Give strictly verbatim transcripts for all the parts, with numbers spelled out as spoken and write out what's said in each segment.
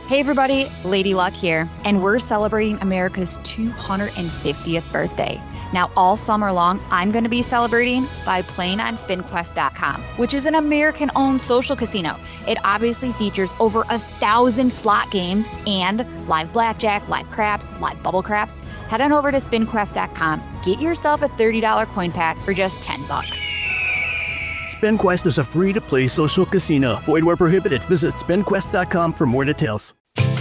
Hey everybody, Lady Luck here, and we're celebrating America's two hundred fiftieth birthday. Now, all summer long, I'm going to be celebrating by playing on spin quest dot com, which is an American-owned social casino. It obviously features over a thousand slot games and live blackjack, live craps, live bubble craps. Head on over to spin quest dot com, get yourself a thirty dollars coin pack for just ten bucks. SpinQuest is a free-to-play social casino. Void where prohibited. Visit spin quest dot com for more details.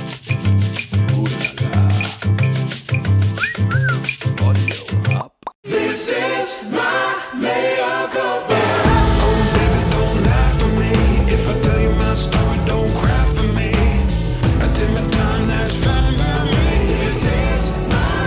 This is my mea culpa. Oh, baby, don't lie for me. If I tell you my story, don't cry for me. I did my time, that's fine by me. This is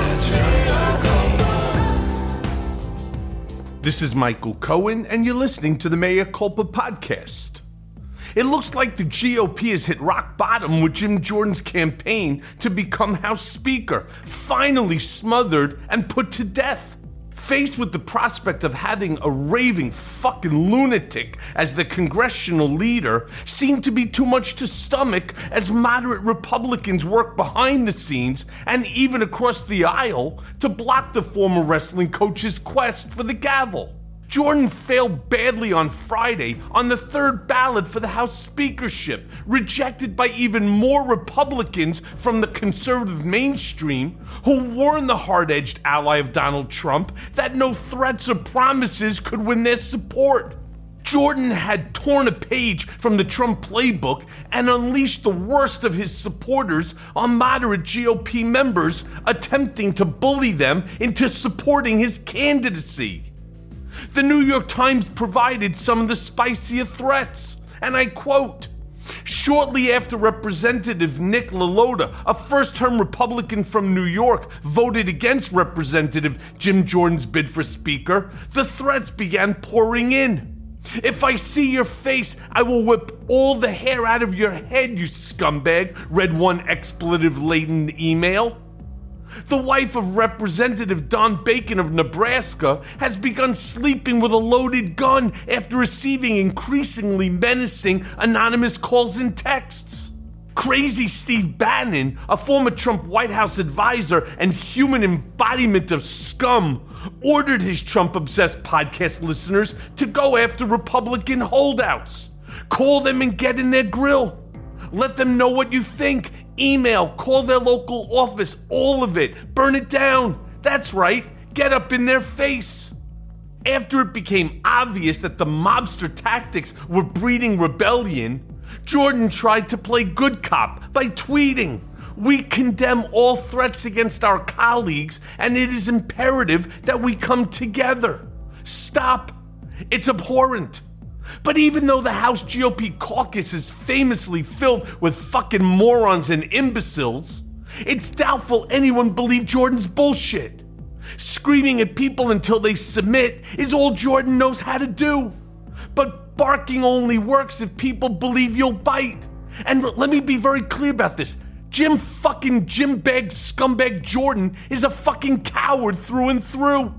my mea culpa. This is Michael Cohen, and you're listening to the Mea Culpa podcast. It looks like the G O P has hit rock bottom with Jim Jordan's campaign to become House Speaker, finally smothered and put to death. Faced with the prospect of having a raving fucking lunatic as the congressional leader seemed to be too much to stomach as moderate Republicans work behind the scenes and even across the aisle to block the former wrestling coach's quest for the gavel. Jordan failed badly on Friday on the third ballot for the House speakership, rejected by even more Republicans from the conservative mainstream who warned the hard-edged ally of Donald Trump that no threats or promises could win their support. Jordan had torn a page from the Trump playbook and unleashed the worst of his supporters on moderate G O P members, attempting to bully them into supporting his candidacy. The New York Times provided some of the spicier threats, and I quote, "Shortly after Representative Nick LaLota, a first-term Republican from New York, voted against Representative Jim Jordan's bid for Speaker, the threats began pouring in. If I see your face, I will whip all the hair out of your head, you scumbag," read one expletive-laden email. The wife of Representative Don Bacon of Nebraska has begun sleeping with a loaded gun after receiving increasingly menacing anonymous calls and texts. Crazy Steve Bannon, a former Trump White House advisor and human embodiment of scum, ordered his Trump-obsessed podcast listeners to go after Republican holdouts. Call them and get in their grill. Let them know what you think. Email, call their local office, all of it. Burn it down. That's right. Get up in their face. After it became obvious that the mobster tactics were breeding rebellion, Jordan tried to play good cop by tweeting, "We condemn all threats against our colleagues, and it is imperative that we come together. Stop. It's abhorrent." But even though the House G O P caucus is famously filled with fucking morons and imbeciles, it's doubtful anyone believed Jordan's bullshit. Screaming at people until they submit is all Jordan knows how to do. But barking only works if people believe you'll bite. And let me be very clear about this. Jim fucking Jim Bag Scumbag Jordan is a fucking coward through and through.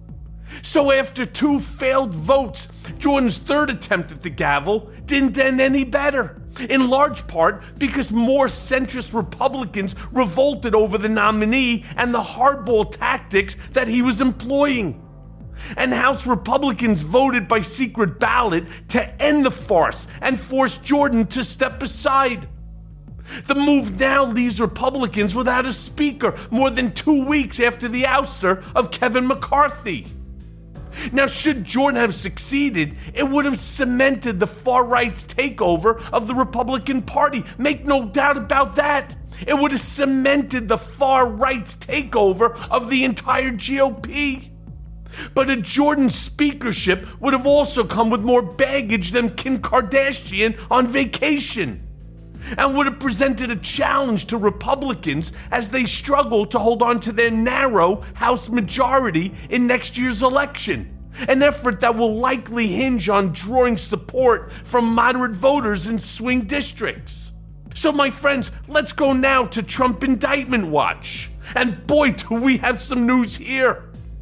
So after two failed votes, Jordan's third attempt at the gavel didn't end any better, in large part because more centrist Republicans revolted over the nominee and the hardball tactics that he was employing. And House Republicans voted by secret ballot to end the farce and force Jordan to step aside. The move now leaves Republicans without a speaker more than two weeks after the ouster of Kevin McCarthy. Now, should Jordan have succeeded, it would have cemented the far-right's takeover of the Republican Party. Make no doubt about that. It would have cemented the far-right's takeover of the entire G O P. But a Jordan speakership would have also come with more baggage than Kim Kardashian on vacation, and would have presented a challenge to Republicans as they struggle to hold on to their narrow House majority in next year's election, an effort that will likely hinge on drawing support from moderate voters in swing districts. So my friends, let's go now to Trump Indictment Watch. And boy, do we have some news here.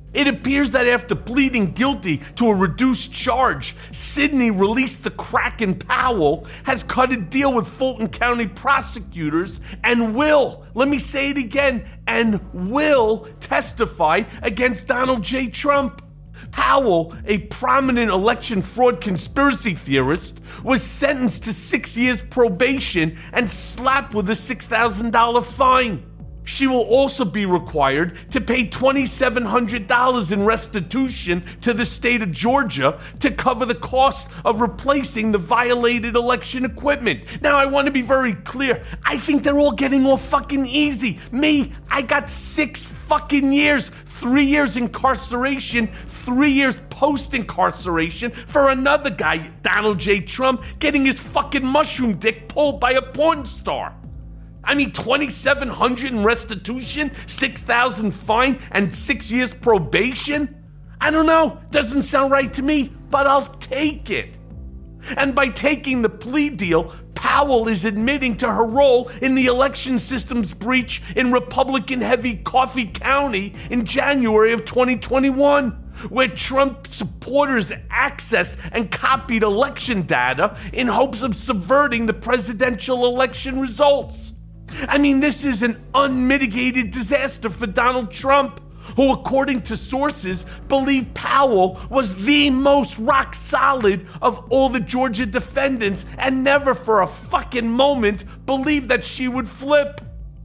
It appears that after pleading guilty to a reduced charge, Sidney released the Kraken Powell, has cut a deal with Fulton County prosecutors, and will, let me say it again, and will testify against Donald J. Trump. Powell, a prominent election fraud conspiracy theorist, was sentenced to six years probation and slapped with a six thousand dollars fine. She will also be required to pay two thousand seven hundred dollars in restitution to the state of Georgia to cover the cost of replacing the violated election equipment. Now, I want to be very clear. I think they're all getting off fucking easy. Me, I got six fucking years, three years incarceration, three years post-incarceration for another guy, Donald J. Trump, getting his fucking mushroom dick pulled by a porn star. I mean, two thousand seven hundred dollars in restitution, six thousand dollars fine, and six years probation? I don't know. Doesn't sound right to me, but I'll take it. And by taking the plea deal, Powell is admitting to her role in the election system's breach in Republican-heavy Coffee County in January of twenty twenty-one, where Trump supporters accessed and copied election data in hopes of subverting the presidential election results. I mean, this is an unmitigated disaster for Donald Trump, who, according to sources, believe Powell was the most rock solid of all the Georgia defendants and never for a fucking moment believed that she would flip.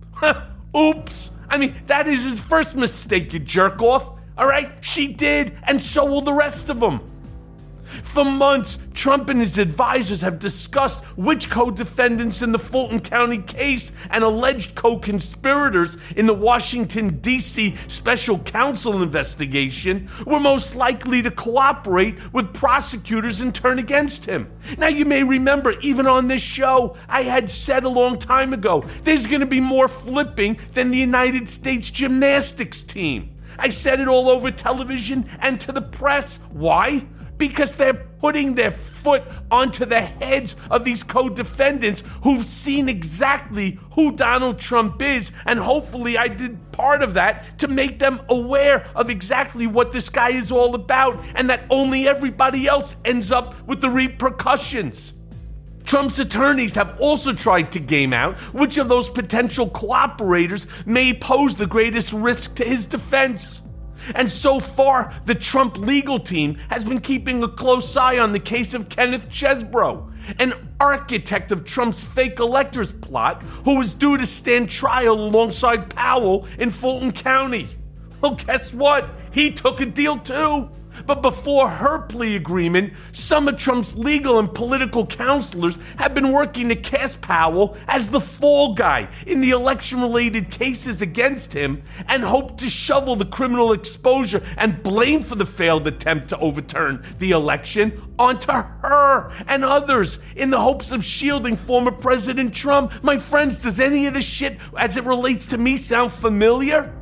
Oops. I mean, that is his first mistake, you jerk off. All right? She did, and so will the rest of them. For months, Trump and his advisors have discussed which co-defendants in the Fulton County case and alleged co-conspirators in the Washington, D C special counsel investigation were most likely to cooperate with prosecutors and turn against him. Now, you may remember, even on this show, I had said a long time ago, there's going to be more flipping than the United States gymnastics team. I said it all over television and to the press. Why? Because they're putting their foot onto the heads of these co-defendants who've seen exactly who Donald Trump is, and hopefully I did part of that to make them aware of exactly what this guy is all about, and that only everybody else ends up with the repercussions. Trump's attorneys have also tried to game out which of those potential cooperators may pose the greatest risk to his defense. And so far, the Trump legal team has been keeping a close eye on the case of Kenneth Chesebro, an architect of Trump's fake electors plot who was due to stand trial alongside Powell in Fulton County. Well, guess what? He took a deal too. But before her plea agreement, some of Trump's legal and political counselors have been working to cast Powell as the fall guy in the election-related cases against him and hope to shovel the criminal exposure and blame for the failed attempt to overturn the election onto her and others in the hopes of shielding former President Trump. My friends, does any of this shit as it relates to me sound familiar?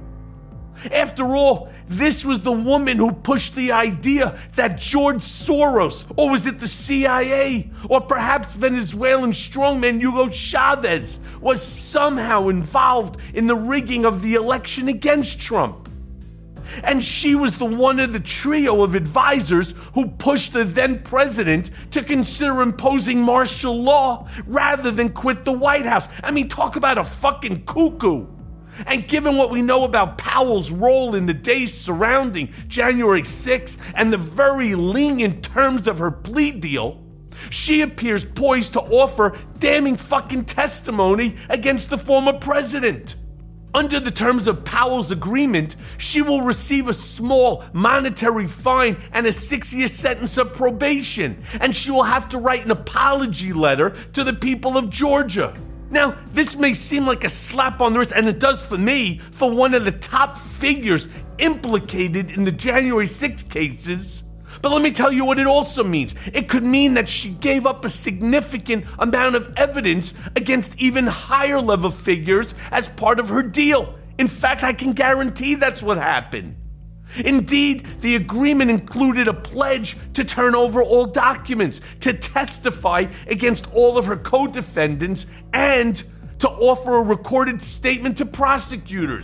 After all, this was the woman who pushed the idea that George Soros, or was it the C I A, or perhaps Venezuelan strongman Hugo Chavez, was somehow involved in the rigging of the election against Trump. And she was the one of the trio of advisors who pushed the then president to consider imposing martial law rather than quit the White House. I mean, talk about a fucking cuckoo. And given what we know about Powell's role in the days surrounding January sixth and the very lenient terms of her plea deal, she appears poised to offer damning fucking testimony against the former president. Under the terms of Powell's agreement, she will receive a small monetary fine and a six-year sentence of probation, and she will have to write an apology letter to the people of Georgia. Now, this may seem like a slap on the wrist, and it does for me, for one of the top figures implicated in the January sixth cases. But let me tell you what it also means. It could mean that she gave up a significant amount of evidence against even higher level figures as part of her deal. In fact, I can guarantee that's what happened. Indeed, the agreement included a pledge to turn over all documents, to testify against all of her co-defendants, and to offer a recorded statement to prosecutors.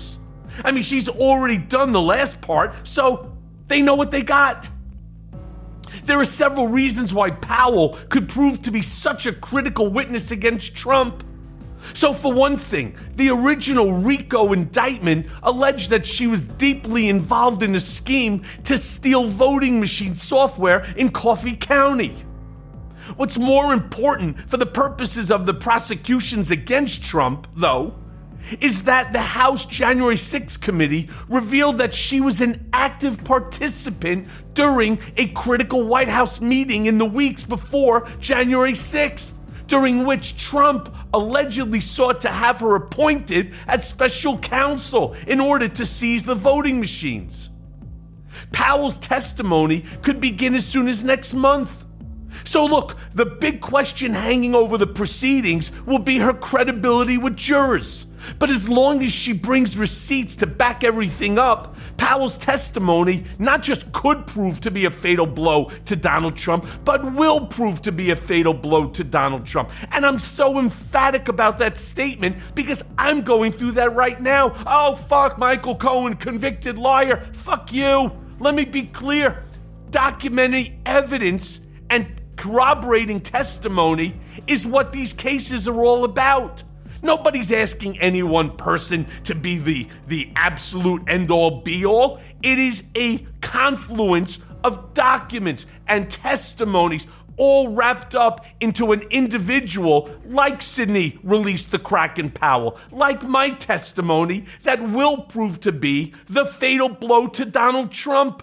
I mean, she's already done the last part, so they know what they got. There are several reasons why Powell could prove to be such a critical witness against Trump. So for one thing, the original RICO indictment alleged that she was deeply involved in a scheme to steal voting machine software in Coffee County. What's more important for the purposes of the prosecutions against Trump, though, is that the House January sixth committee revealed that she was an active participant during a critical White House meeting in the weeks before January sixth, during which Trump allegedly sought to have her appointed as special counsel in order to seize the voting machines. Powell's testimony could begin as soon as next month. So look, the big question hanging over the proceedings will be her credibility with jurors. But as long as she brings receipts to back everything up, Powell's testimony not just could prove to be a fatal blow to Donald Trump, but will prove to be a fatal blow to Donald Trump. And I'm so emphatic about that statement because I'm going through that right now. Oh, fuck Michael Cohen, convicted liar. Fuck you. Let me be clear. Documenting evidence and corroborating testimony is what these cases are all about. Nobody's asking any one person to be the, the absolute end-all be-all. It is a confluence of documents and testimonies all wrapped up into an individual like Sidney released the Kraken Powell, like my testimony that will prove to be the fatal blow to Donald Trump.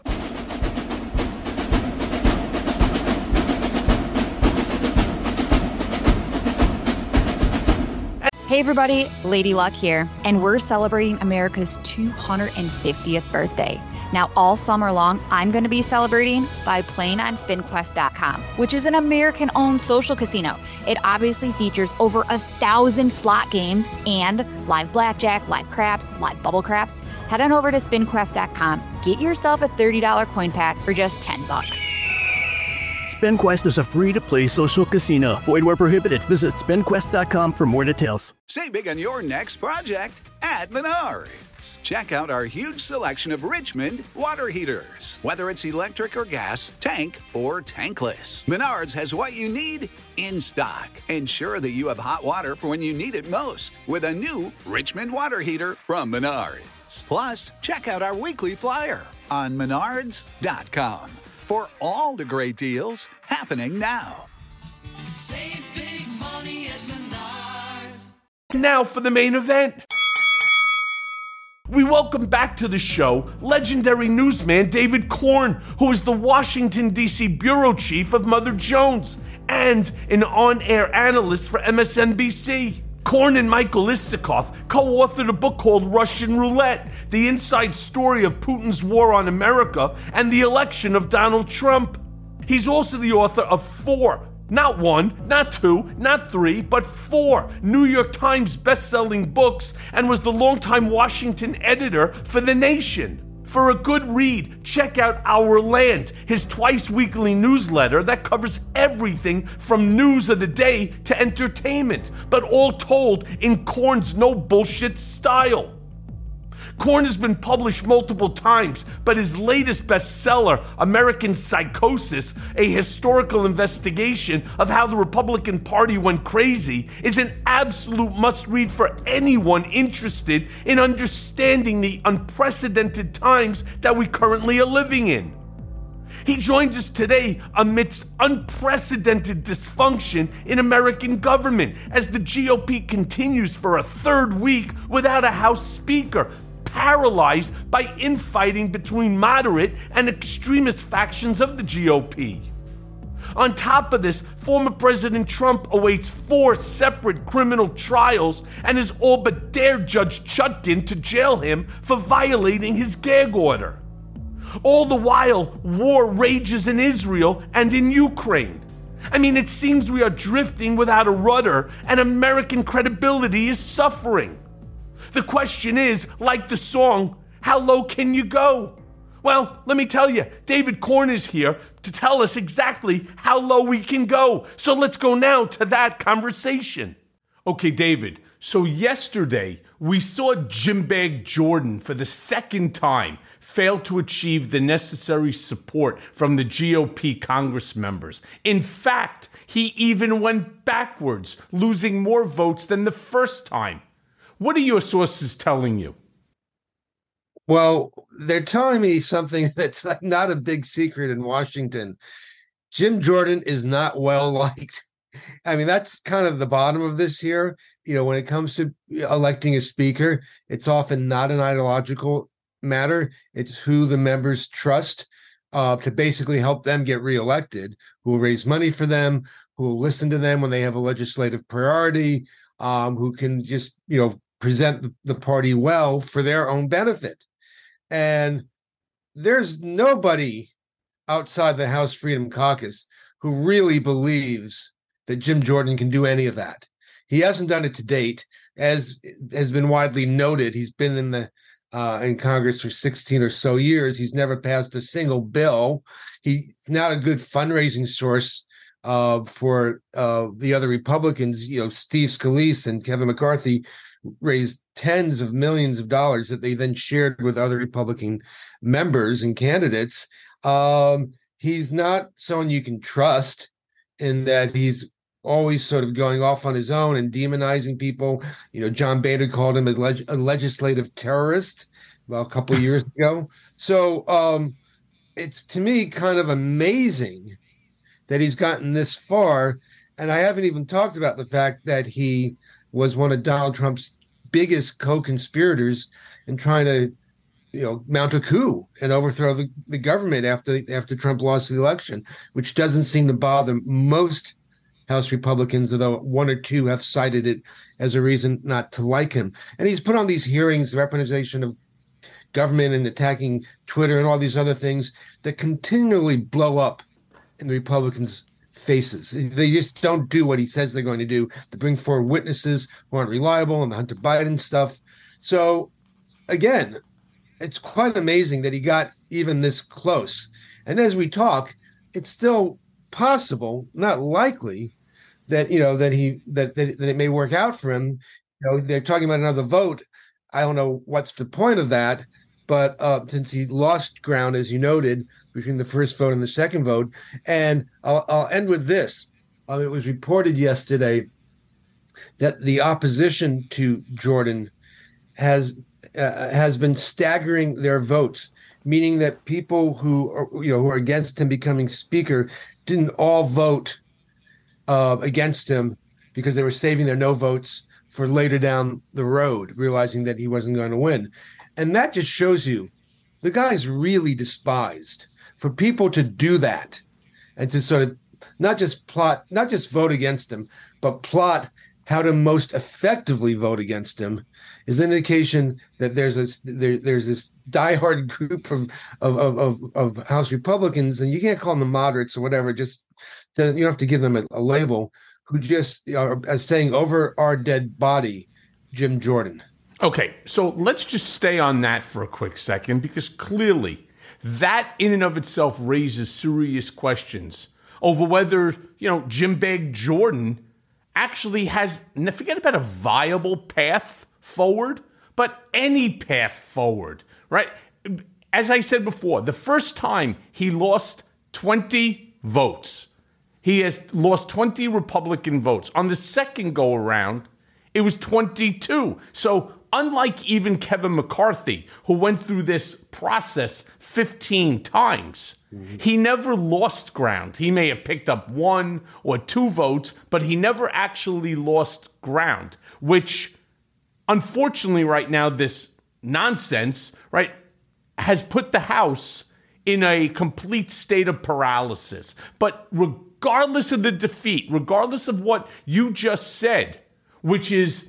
Hey everybody, Lady Luck here, and we're celebrating America's two hundred fiftieth birthday. Now all summer long, I'm going to be celebrating by playing on Spin Quest dot com, which is an American-owned social casino. It obviously features over a thousand slot games and live blackjack, live craps, live bubble craps. Head on over to Spin Quest dot com, get yourself a thirty dollars coin pack for just ten bucks. SpinQuest is a free-to-play social casino. Void where prohibited. Visit Spin Quest dot com for more details. Save big on your next project at Menards. Check out our huge selection of Richmond water heaters. Whether it's electric or gas, tank or tankless, Menards has what you need in stock. Ensure that you have hot water for when you need it most with a new Richmond water heater from Menards. Plus, check out our weekly flyer on Menards dot com. For all the great deals happening now. Save big money at Menards. Now for the main event. We welcome back to the show legendary newsman David Corn, who is the Washington, D C bureau chief of Mother Jones and an on-air analyst for M S N B C. Corn and Michael Isikoff co-authored a book called Russian Roulette, the inside story of Putin's war on America and the election of Donald Trump. He's also the author of four, not one, not two, not three, but four New York Times best-selling books and was the longtime Washington editor for The Nation. For a good read, check out Our Land, his twice-weekly newsletter that covers everything from news of the day to entertainment, but all told in Corn's no-bullshit style. Corn has been published multiple times, but his latest bestseller, American Psychosis, a historical investigation of how the Republican Party went crazy, is an absolute must-read for anyone interested in understanding the unprecedented times that we currently are living in. He joins us today amidst unprecedented dysfunction in American government as the G O P continues for a third week without a House Speaker, paralyzed by infighting between moderate and extremist factions of the G O P. On top of this, former President Trump awaits four separate criminal trials and has all but dared Judge Chutkin to jail him for violating his gag order. All the while, war rages in Israel and in Ukraine. I mean, it seems we are drifting without a rudder and American credibility is suffering. The question is, like the song, how low can you go? Well, let me tell you, David Corn is here to tell us exactly how low we can go. So let's go now to that conversation. Okay, David, So yesterday, we saw Jim Bag Jordan for the second time fail to achieve the necessary support from the G O P Congress members. In fact, he even went backwards, losing more votes than the first time. What are your sources telling you? Well, they're telling me something that's not a big secret in Washington. Jim Jordan is not well liked. I mean, that's kind of the bottom of this here. You know, when it comes to electing a speaker, it's often not an ideological matter. It's who the members trust uh, to basically help them get reelected, who will raise money for them, who will listen to them when they have a legislative priority, um, who can just, you know, present the party well for their own benefit. And there's nobody outside the House Freedom Caucus who really believes that Jim Jordan can do any of that. He hasn't done it to date, as has been widely noted. He's been in the uh, in Congress for sixteen or so years. He's never passed a single bill. He's not a good fundraising source uh, for uh, the other Republicans. You know, Steve Scalise and Kevin McCarthy raised tens of millions of dollars that they then shared with other Republican members and candidates. Um, he's not someone you can trust in that he's always sort of going off on his own and demonizing people. You know, John Boehner called him a, leg- a legislative terrorist well, a couple of years ago. So um, it's, to me, kind of amazing that he's gotten this far. And I haven't even talked about the fact that he was one of Donald Trump's biggest co-conspirators in trying to, you know, mount a coup and overthrow the, the government after after Trump lost the election, which doesn't seem to bother most House Republicans, although one or two have cited it as a reason not to like him. And he's put on these hearings, the representation of government and attacking Twitter and all these other things that continually blow up in the Republicans' faces. They just don't do what he says they're going to do. They bring forward witnesses who aren't reliable and the Hunter Biden stuff. So, again, it's quite amazing that he got even this close. And as we talk, it's still possible, not likely, that you know that he that, that that it may work out for him. You know, they're talking about another vote. I don't know what's the point of that, but uh, since he lost ground, as you noted, between the first vote and the second vote, and I'll, I'll end with this. Uh, it was reported yesterday that the opposition to Jordan has uh, has been staggering their votes, meaning that people who are, you know who are against him becoming speaker didn't all vote uh, against him because they were saving their no votes for later down the road, realizing that he wasn't going to win. And that just shows you the guy's really despised. For people to do that and to sort of not just plot, not just vote against him, but plot how to most effectively vote against him is an indication that there's a there, there's this diehard group of of, of of of House Republicans, and you can't call them the moderates or whatever. Just to, you don't have to give them a, a label. Who just you know, are saying over our dead body, Jim Jordan. Okay, so let's just stay on that for a quick second, because clearly that in and of itself raises serious questions over whether you know Jim Bag Jordan actually has, forget about a viable path forward, but any path forward, right? As I said before, the first time he lost twenty votes. He has lost twenty Republican votes. On the second go around, it was twenty-two. So unlike even Kevin McCarthy, who went through this process fifteen times, mm-hmm. he never lost ground. He may have picked up one or two votes, but he never actually lost ground, which unfortunately right now, this nonsense, right, has put the House in a complete state of paralysis. But regardless of the defeat, regardless of what you just said, which is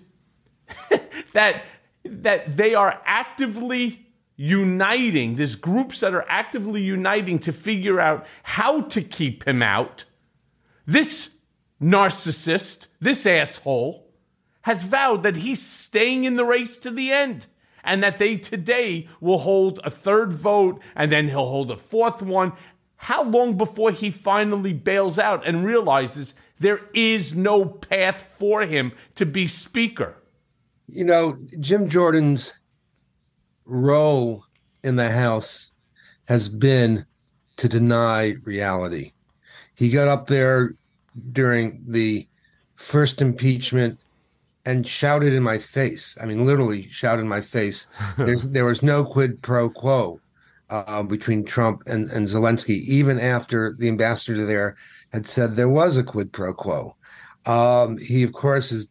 that that they are actively uniting, there's groups that are actively uniting to figure out how to keep him out, this narcissist, this asshole, has vowed that he's staying in the race to the end, and that they today will hold a third vote, and then he'll hold a fourth one. How long before he finally bails out and realizes there is no path for him to be speaker? You know, Jim Jordan's role in the House has been to deny reality. He got up there during the first impeachment and shouted in my face. I mean, literally shouted in my face. There's, there was no quid pro quo uh, between Trump and, and Zelensky, even after the ambassador there had said there was a quid pro quo. Um, he, of course, has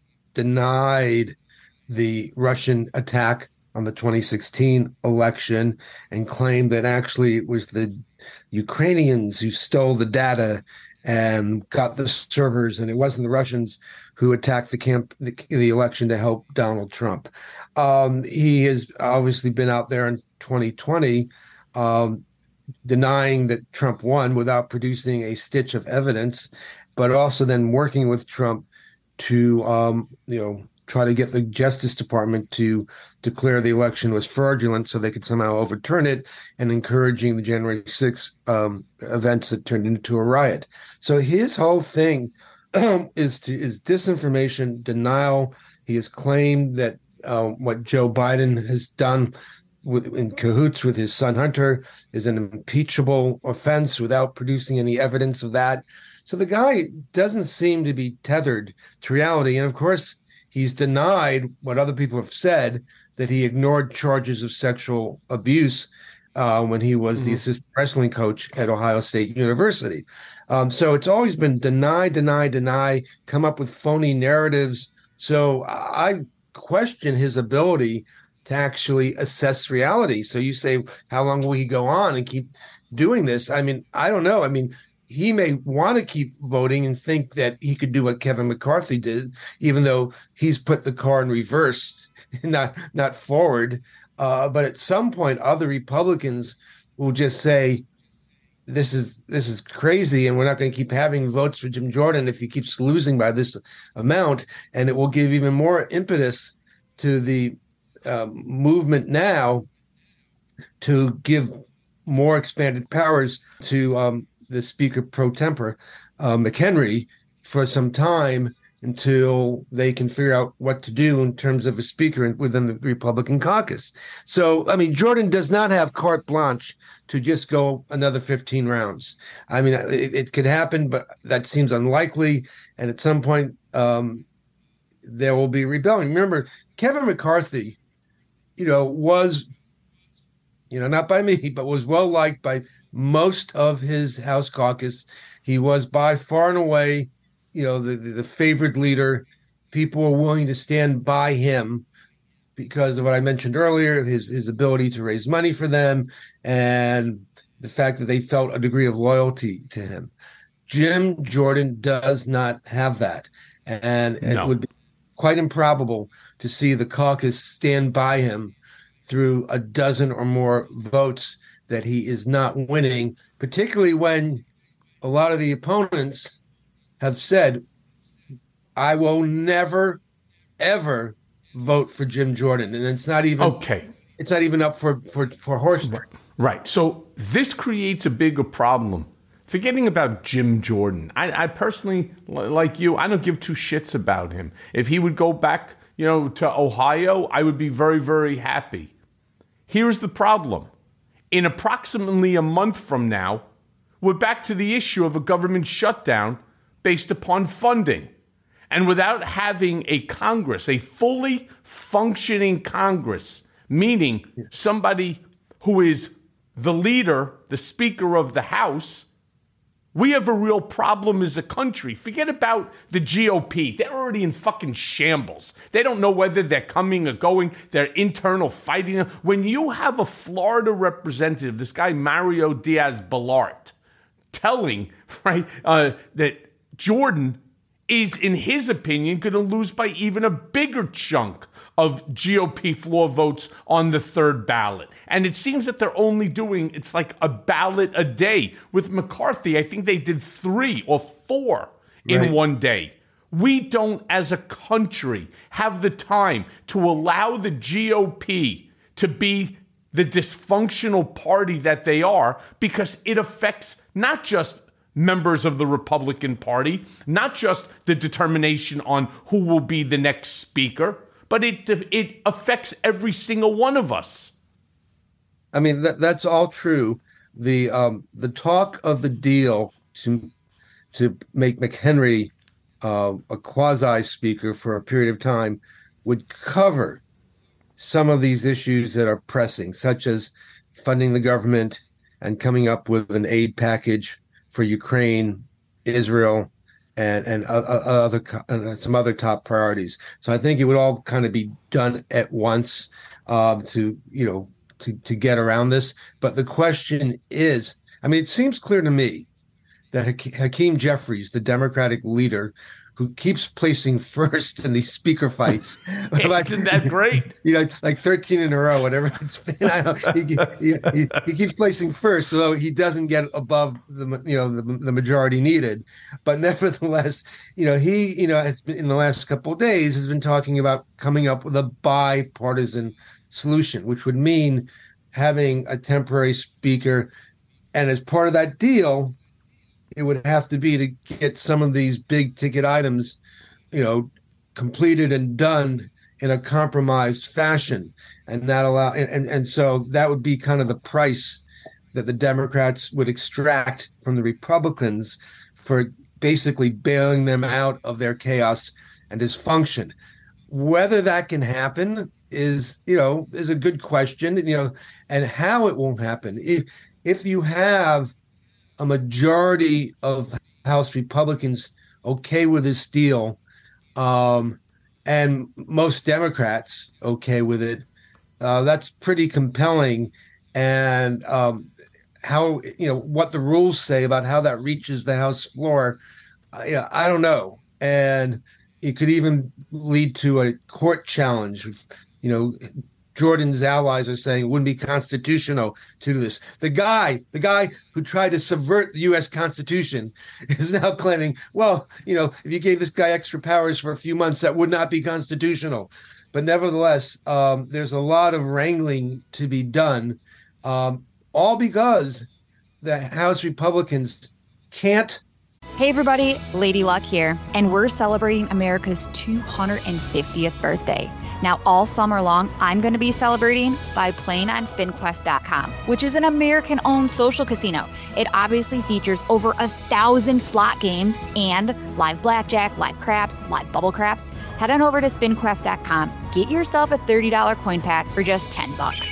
denied the Russian attack on the twenty sixteen election and claimed that actually it was the Ukrainians who stole the data and got the servers, and it wasn't the Russians who attacked the camp the, the election to help Donald Trump. Um, he has obviously been out there in twenty twenty um, denying that Trump won without producing a stitch of evidence, but also then working with Trump to um, you know try to get the Justice Department to declare the election was fraudulent so they could somehow overturn it, and encouraging the January sixth um, events that turned into a riot. So his whole thing um, is to is disinformation, denial. He has claimed that uh, what Joe Biden has done with, in cahoots with his son Hunter is an impeachable offense without producing any evidence of that. So the guy doesn't seem to be tethered to reality. And of course, he's denied what other people have said, that he ignored charges of sexual abuse uh, when he was mm-hmm. the assistant wrestling coach at Ohio State University. Um, so it's always been deny, deny, deny, come up with phony narratives. So I question his ability to actually assess reality. So you say, how long will he go on and keep doing this? I mean, I don't know. I mean, he may want to keep voting and think that he could do what Kevin McCarthy did, even though he's put the car in reverse, not not forward. Uh, but at some point, other Republicans will just say, "This is this is crazy, and we're not going to keep having votes for Jim Jordan if he keeps losing by this amount." And it will give even more impetus to the um, movement now to give more expanded powers to um, the Speaker pro tempore, uh, McHenry, for some time until they can figure out what to do in terms of a speaker within the Republican caucus. So, I mean, Jordan does not have carte blanche to just go another fifteen rounds. I mean, it, it could happen, but that seems unlikely. And at some point, um, there will be rebellion. Remember, Kevin McCarthy, you know, was, you know, not by me, but was well liked by most of his House caucus. He was by far and away, you know, the, the, the favored leader. People were willing to stand by him because of what I mentioned earlier, his, his ability to raise money for them and the fact that they felt a degree of loyalty to him. Jim Jordan does not have that. And no. It would be quite improbable to see the caucus stand by him through a dozen or more votes that he is not winning, particularly when a lot of the opponents have said, I will never, ever vote for Jim Jordan. And it's not even okay. It's not even up for, for, for horse right. right. So this creates a bigger problem. Forgetting about Jim Jordan, I, I personally, like you, I don't give two shits about him. If he would go back, you know, to Ohio, I would be very, very happy. Here's the problem. In approximately a month from now, we're back to the issue of a government shutdown based upon funding. And without having a Congress, a fully functioning Congress, meaning somebody who is the leader, the Speaker of the House, we have a real problem as a country. Forget about the G O P. They're already in fucking shambles. They don't know whether they're coming or going. They're internal fighting. When you have a Florida representative, this guy Mario Diaz-Balart, telling right uh, that Jordan is, in his opinion, going to lose by even a bigger chunk of G O P floor votes on the third ballot. And it seems that they're only doing, it's like a ballot a day. With McCarthy, I think they did three or four in right. one day. We don't, as a country, have the time to allow the G O P to be the dysfunctional party that they are, because it affects not just members of the Republican Party, not just the determination on who will be the next speaker, but it it affects every single one of us. I mean, that, that's all true. The um, the talk of the deal to to make McHenry uh, a quasi speaker for a period of time would cover some of these issues that are pressing, such as funding the government and coming up with an aid package for Ukraine, Israel, and and uh, other uh, some other top priorities. So I think it would all kind of be done at once um, to you know to to get around this. But the question is, I mean, it seems clear to me that Hakeem Jeffries, the Democratic leader, who keeps placing first in these speaker fights. like, Isn't that great? You know, like thirteen in a row, whatever it's been. I don't, he, he, he, he keeps placing first, although he doesn't get above the you know the, the majority needed. But nevertheless, you know, he you know has been in the last couple of days has been talking about coming up with a bipartisan solution, which would mean having a temporary speaker, and as part of that deal, it would have to be to get some of these big ticket items, you know, completed and done in a compromised fashion, and that allow and, and and so that would be kind of the price that the Democrats would extract from the Republicans for basically bailing them out of their chaos and dysfunction. Whether that can happen is, you know, is a good question, you know, and how it won't happen. If if you have a majority of House Republicans okay with this deal, um, and most Democrats okay with it, uh, that's pretty compelling. And um, how, you know, what the rules say about how that reaches the House floor, uh, yeah, I don't know. And it could even lead to a court challenge. You know, Jordan's allies are saying it wouldn't be constitutional to do this. The guy, the guy who tried to subvert the U S Constitution is now claiming, well, you know, if you gave this guy extra powers for a few months, that would not be constitutional. But nevertheless, um, there's a lot of wrangling to be done, um, all because the House Republicans can't. Hey everybody, Lady Luck here, and we're celebrating America's two hundred fiftieth birthday. Now, all summer long, I'm going to be celebrating by playing on spin quest dot com, which is an American-owned social casino. It obviously features over a thousand slot games and live blackjack, live craps, live bubble craps. Head on over to spin quest dot com, get yourself a thirty dollars coin pack for just ten bucks.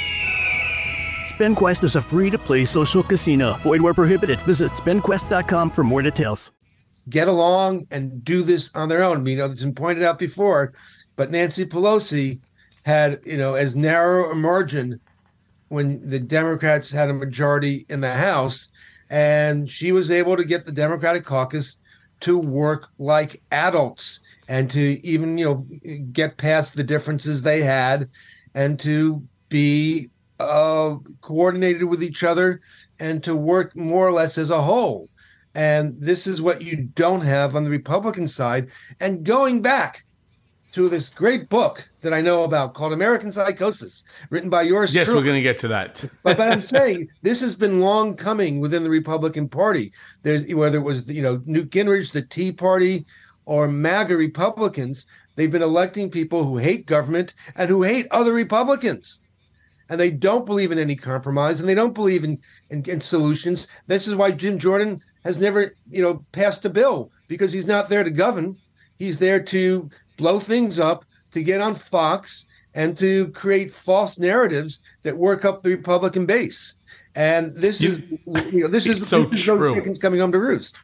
SpinQuest is a free-to-play social casino. Void where prohibited. Visit spin quest dot com for more details. Get along and do this on their own. I mean, you know, it's been pointed out before, but Nancy Pelosi had, you know, as narrow a margin when the Democrats had a majority in the House, and she was able to get the Democratic caucus to work like adults and to even, you know, get past the differences they had and to be uh, coordinated with each other and to work more or less as a whole. And this is what you don't have on the Republican side. And going back to this great book that I know about called American Psychosis, written by yours Yes, truly. we're going to get to that. but, but I'm saying this has been long coming within the Republican Party. There's whether it was, you know, Newt Gingrich, the Tea Party, or MAGA Republicans, they've been electing people who hate government and who hate other Republicans. And they don't believe in any compromise, and they don't believe in, in, in solutions. This is why Jim Jordan has never, you know, passed a bill, because he's not there to govern. He's there to blow things up, to get on Fox, and to create false narratives that work up the Republican base. And this you, is, you know, this is so this true. Is chickens coming home to roost.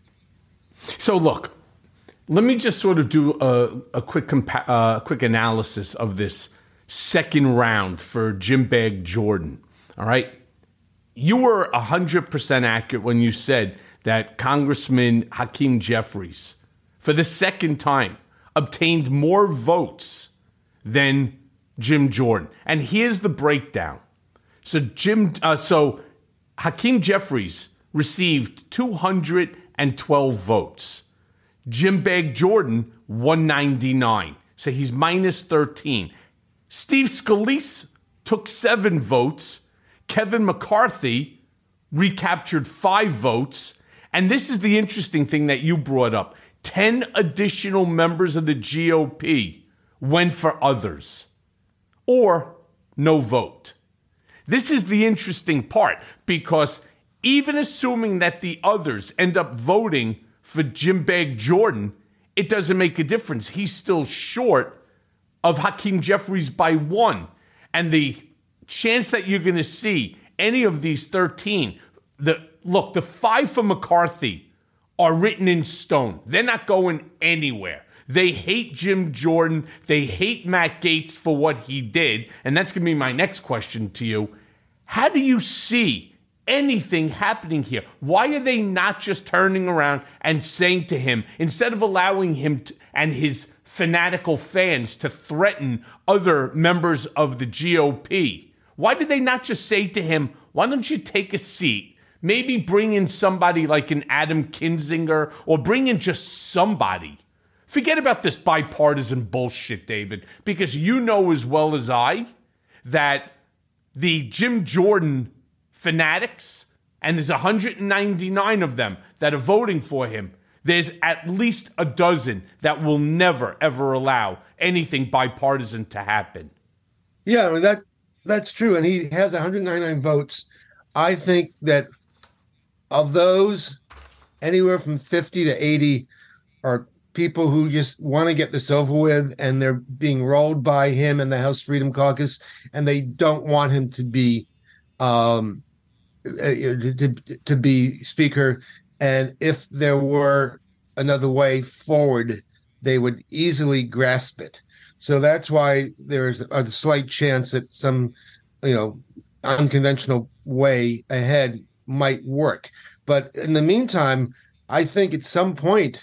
So look, let me just sort of do a, a quick compa- uh, quick analysis of this second round for Jim Bag Jordan. All right, you were a hundred percent accurate when you said that Congressman Hakeem Jeffries, for the second time, obtained more votes than Jim Jordan. And here's the breakdown. So Jim, uh, so Hakeem Jeffries received two hundred twelve votes. Jim Bag Jordan, one ninety-nine. So he's minus thirteen. Steve Scalise took seven votes. Kevin McCarthy recaptured five votes. And this is the interesting thing that you brought up. ten additional members of the G O P went for others. or no vote. This is the interesting part, because even assuming that the others end up voting for Jim Bag Jordan, it doesn't make a difference. He's still short of Hakeem Jeffries by one. And the chance that you're going to see any of these thirteen, the look, the five for McCarthy are written in stone. They're not going anywhere. They hate Jim Jordan. They hate Matt Gaetz for what he did. And that's going to be my next question to you. How do you see anything happening here? Why are they not just turning around and saying to him, instead of allowing him to, and his fanatical fans to threaten other members of the G O P, why did they not just say to him, why don't you take a seat? Maybe bring in somebody like an Adam Kinzinger, or bring in just somebody. Forget about this bipartisan bullshit, David, because you know as well as I that the Jim Jordan fanatics, and there's one hundred ninety-nine of them that are voting for him, there's at least a dozen that will never, ever allow anything bipartisan to happen. Yeah, I mean, that, that's true. And he has one hundred ninety-nine votes. I think that of those, anywhere from fifty to eighty are people who just want to get this over with, and they're being rolled by him and the House Freedom Caucus, and they don't want him to be um, to, to be speaker. And if there were another way forward, they would easily grasp it. So that's why there's a slight chance that some, you know, unconventional way ahead might work. But in the meantime, I think at some point,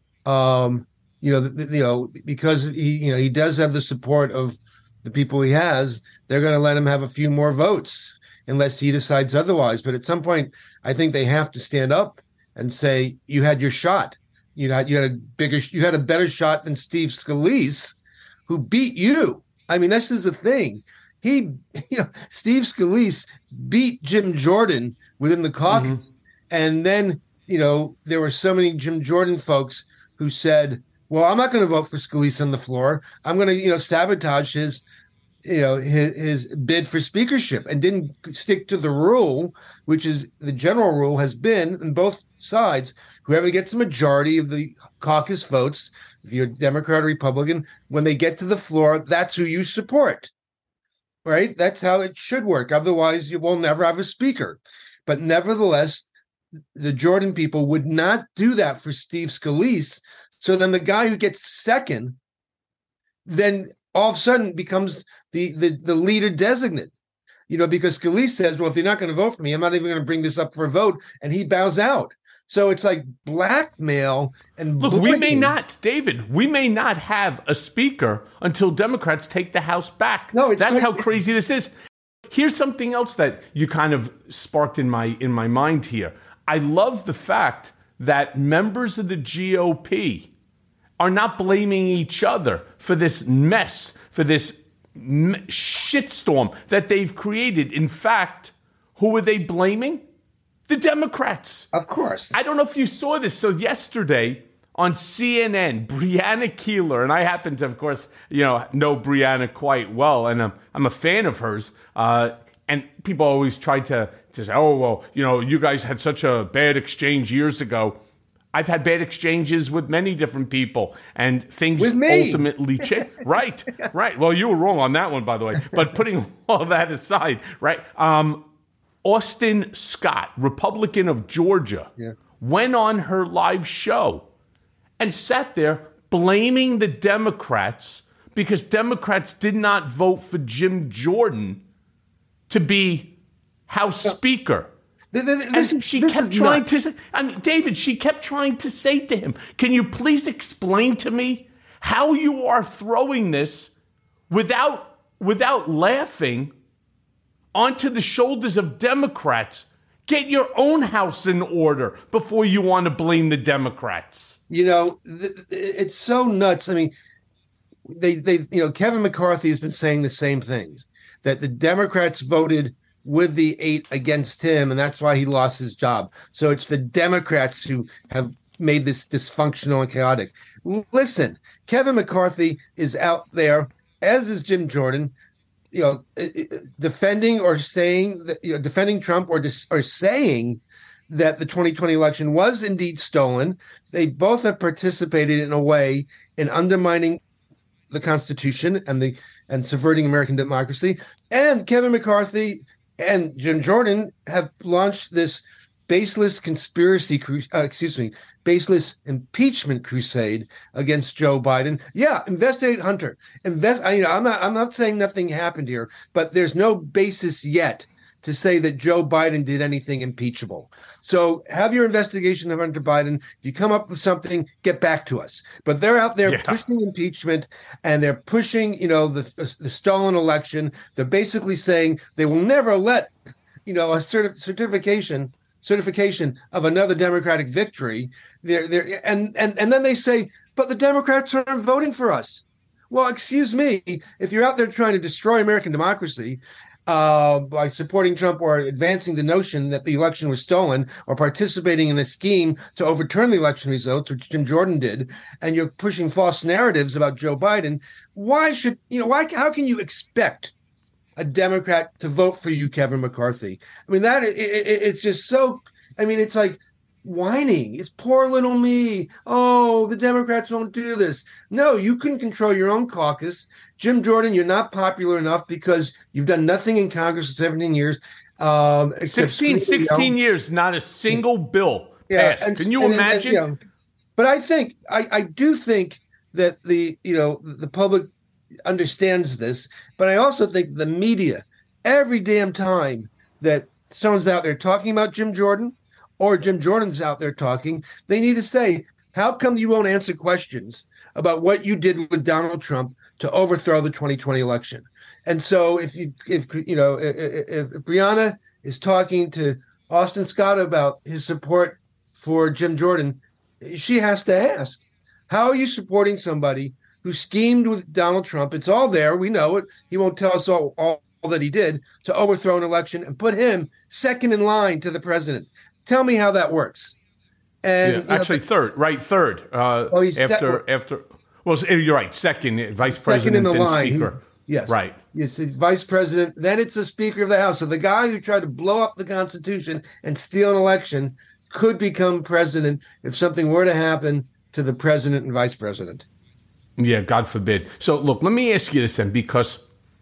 um, you know, th- you know, because he, you know, he does have the support of the people he has, they're going to let him have a few more votes unless he decides otherwise. But at some point, I think they have to stand up and say, "You had your shot. You had you had a bigger, you had a better shot than Steve Scalise, who beat you." I mean, this is the thing. He, you know, Steve Scalise beat Jim Jordan within the caucus, mm-hmm. and then, you know, there were so many Jim Jordan folks who said, "Well, I'm not going to vote for Scalise on the floor. I'm going to, you know, sabotage his, you know, his, his bid for speakership," and didn't stick to the rule, which is the general rule has been on both sides: whoever gets a majority of the caucus votes, if you're Democrat or Republican, when they get to the floor, that's who you support. Right? That's how it should work. Otherwise, you will never have a speaker. But nevertheless, the Jordan people would not do that for Steve Scalise. So then the guy who gets second, then all of a sudden becomes the, the, the leader designate. You know, because Scalise says, well, if you're not going to vote for me, I'm not even going to bring this up for a vote. And he bows out. So it's like blackmail and look, bullying. We may not, David, we may not have a speaker until Democrats take the House back. No, it's That's like, how crazy this is. Here's something else that you kind of sparked in my in my mind here. I love the fact that members of the G O P are not blaming each other for this mess, for this m- shitstorm that they've created. In fact, who are they blaming? The Democrats. Of course. I don't know if you saw this. So yesterday on C N N, Brianna Keilar, and I happen to, of course, you know, know Brianna quite well, and I'm, I'm a fan of hers. Uh, and people always try to, to say, oh, well, you know, you guys had such a bad exchange years ago. I've had bad exchanges with many different people, and things with me. ultimately change. Right, right. Well, you were wrong on that one, by the way. But putting all that aside, right? Um, Austin Scott, Republican of Georgia, yeah. went on her live show and sat there blaming the Democrats because Democrats did not vote for Jim Jordan to be House yeah. Speaker. This, this, and this, she this kept trying nuts. to say, I mean, David, she kept trying to say to him, can you please explain to me how you are throwing this without without laughing onto the shoulders of Democrats? Get your own house in order before you want to blame the Democrats. You know, th- it's so nuts. I mean, they, they, you know, Kevin McCarthy has been saying the same things, that the Democrats voted with the eight against him, and that's why he lost his job. So it's the Democrats who have made this dysfunctional and chaotic. Listen, Kevin McCarthy is out there, as is Jim Jordan, you know, defending or saying that, you know, defending Trump or dis, or saying that the twenty twenty election was indeed stolen. They both have participated in a way in undermining the Constitution and the and subverting American democracy. And Kevin McCarthy and Jim Jordan have launched this baseless conspiracy, cru- uh, excuse me, baseless impeachment crusade against Joe Biden. Yeah, investigate Hunter. Invest. I, you know, I'm not. I'm not saying nothing happened here, but there's no basis yet to say that Joe Biden did anything impeachable. So have your investigation of Hunter Biden. If you come up with something, get back to us. But they're out there yeah. pushing impeachment, and they're pushing, you know, the the stolen election. They're basically saying they will never let, you know, a certi- certification certification of another Democratic victory. They're, they're, and and and then they say, but the Democrats aren't voting for us. Well, excuse me, if you're out there trying to destroy American democracy, Uh, by supporting Trump or advancing the notion that the election was stolen or participating in a scheme to overturn the election results, which Jim Jordan did, and you're pushing false narratives about Joe Biden, why should, you know, why, how can you expect a Democrat to vote for you, Kevin McCarthy? I mean, that it, it, it's just so, I mean, it's like whining. It's poor little me. Oh, the Democrats won't do this. No, you can control your own caucus. Jim Jordan, you're not popular enough because you've done nothing in Congress for seventeen years. Um, sixteen, sixteen years, not a single bill yeah, passed. And, can you and, imagine? And, you know, but I think, I, I do think that the, you know, the public understands this, but I also think the media, every damn time that someone's out there talking about Jim Jordan, or Jim Jordan's out there talking, they need to say, how come you won't answer questions about what you did with Donald Trump to overthrow the twenty twenty election? And so if you, if you know, if, if Brianna is talking to Austin Scott about his support for Jim Jordan, she has to ask, how are you supporting somebody who schemed with Donald Trump? It's all there. We know it. He won't tell us all, all that he did to overthrow an election and put him second in line to the president. Tell me how that works. And yeah, actually, know, third, right? Third. Uh, oh, he's after sec- after. Well, you're right. Second, vice president, second in the then line. Speaker. Yes, right. It's the vice president. Then it's the Speaker of the House. So the guy who tried to blow up the Constitution and steal an election could become president if something were to happen to the president and vice president. Yeah, God forbid. So, look, let me ask you this then, because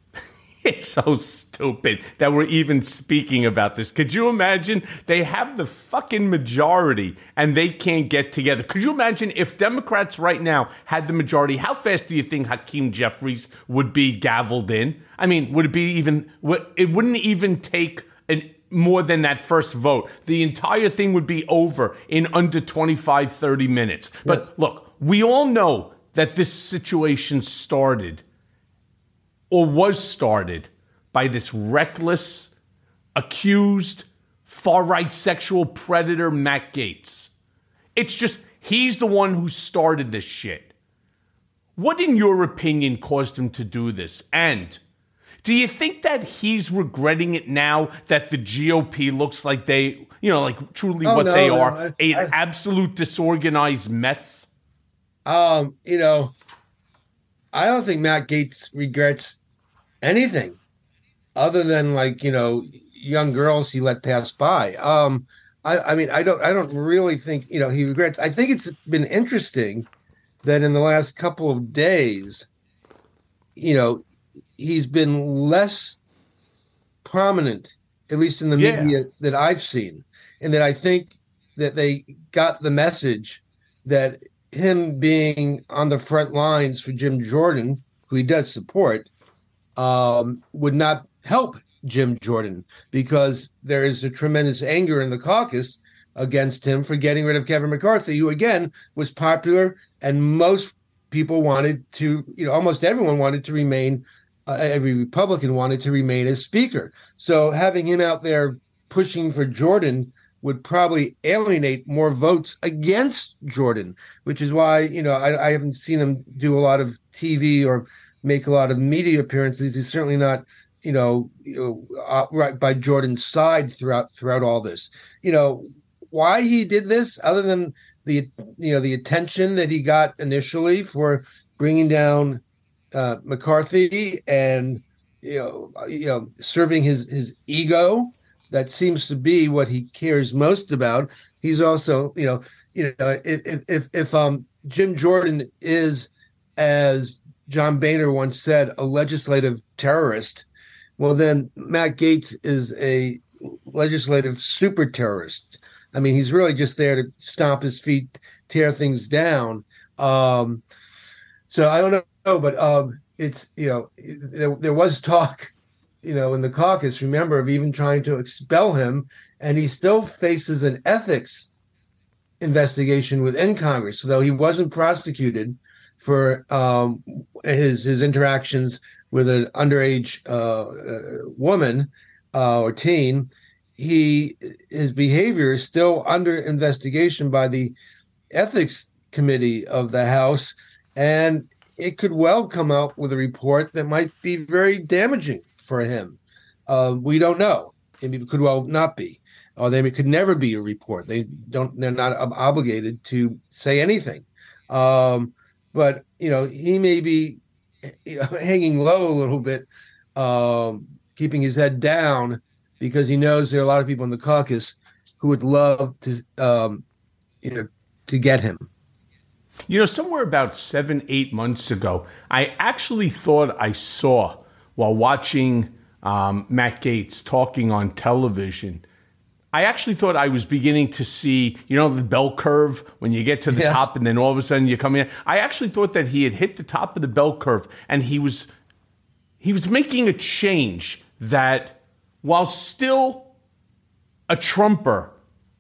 it's so stupid that we're even speaking about this. Could you imagine they have the fucking majority and they can't get together? Could you imagine if Democrats right now had the majority, how fast do you think Hakeem Jeffries would be gavelled in? I mean, would it be even, it wouldn't even take an more than that first vote. The entire thing would be over in under twenty-five, thirty minutes. But yes. Look, we all know that this situation started or was started by this reckless, accused, far-right sexual predator, Matt Gaetz. It's just, he's the one who started this shit. What, in your opinion, caused him to do this? And do you think that he's regretting it now that the G O P looks like they, you know, like truly oh, what no, they no, are, I, an I, absolute disorganized mess? Um, you know, I don't think Matt Gaetz regrets anything other than, like, you know, young girls he let pass by. Um, I, I mean, I don't, I don't really think, you know, he regrets. I think it's been interesting that in the last couple of days, you know, he's been less prominent, at least in the yeah. media that I've seen, and that I think that they got the message that him being on the front lines for Jim Jordan, who he does support, um, would not help Jim Jordan, because there is a tremendous anger in the caucus against him for getting rid of Kevin McCarthy, who, again, was popular, and most people wanted to, you know, almost everyone wanted to remain, uh, every Republican wanted to remain as Speaker. So having him out there pushing for Jordan would probably alienate more votes against Jordan, which is why, you know, I, I haven't seen him do a lot of T V or make a lot of media appearances. He's certainly not, you know, you know uh, right by Jordan's side throughout throughout all this. You know, why he did this, other than the, you know, the attention that he got initially for bringing down uh, McCarthy and you know, you know, serving his his ego. That seems to be what he cares most about. He's also, you know, you know, if if if um Jim Jordan is, as John Boehner once said, a legislative terrorist, well, then Matt Gaetz is a legislative super terrorist. I mean, he's really just there to stomp his feet, tear things down. Um, so I don't know, but um, it's, you know, there, there was talk, you know, in the caucus, remember, of even trying to expel him, and he still faces an ethics investigation within Congress, though he wasn't prosecuted for um, his his interactions with an underage uh, uh, woman uh, or teen. He his behavior is still under investigation by the ethics committee of the House, and it could well come out with a report that might be very damaging for him. Uh, we don't know. It could well not be, or there could never be a report. They don't. They're not obligated to say anything. Um, but you know, he may be, you know, hanging low a little bit, um, keeping his head down, because he knows there are a lot of people in the caucus who would love to, um, you know, to get him. You know, somewhere about seven, eight months ago, I actually thought I saw, while watching um, Matt Gaetz talking on television, I actually thought I was beginning to see, you know, the bell curve when you get to the Yes. top and then all of a sudden you come in. I actually thought that he had hit the top of the bell curve, and he was he was making a change that, while still a Trumper,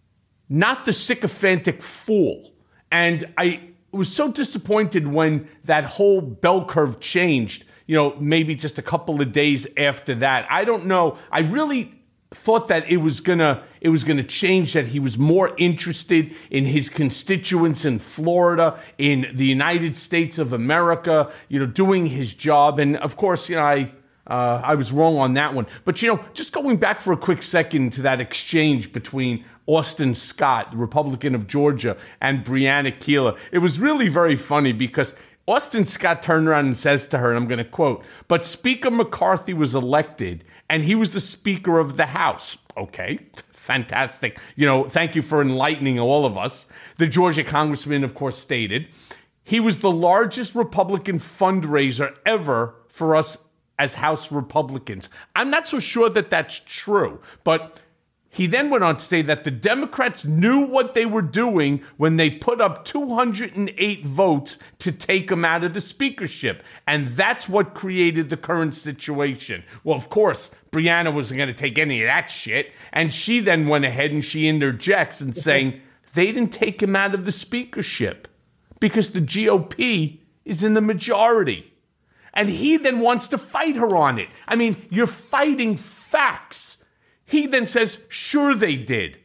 not the sycophantic fool. And I was so disappointed when that whole bell curve changed, you know, maybe just a couple of days after that. I don't know. I really thought that it was gonna it was gonna change, that he was more interested in his constituents in Florida, in the United States of America, you know, doing his job. And of course, you know, I uh, I was wrong on that one. But you know, just going back for a quick second to that exchange between Austin Scott, the Republican of Georgia, and Brianna Keeler, it was really very funny, because Austin Scott turned around and says to her, and I'm going to quote, "But Speaker McCarthy was elected, and he was the Speaker of the House." Okay, fantastic. You know, thank you for enlightening all of us. The Georgia congressman, of course, stated, "He was the largest Republican fundraiser ever for us as House Republicans." I'm not so sure that that's true, but he then went on to say that the Democrats knew what they were doing when they put up two hundred eight votes to take him out of the speakership. And that's what created the current situation. Well, of course, Brianna wasn't going to take any of that shit. And she then went ahead and she interjects and saying they didn't take him out of the speakership because the G O P is in the majority. And he then wants to fight her on it. I mean, you're fighting facts. He then says, sure they did.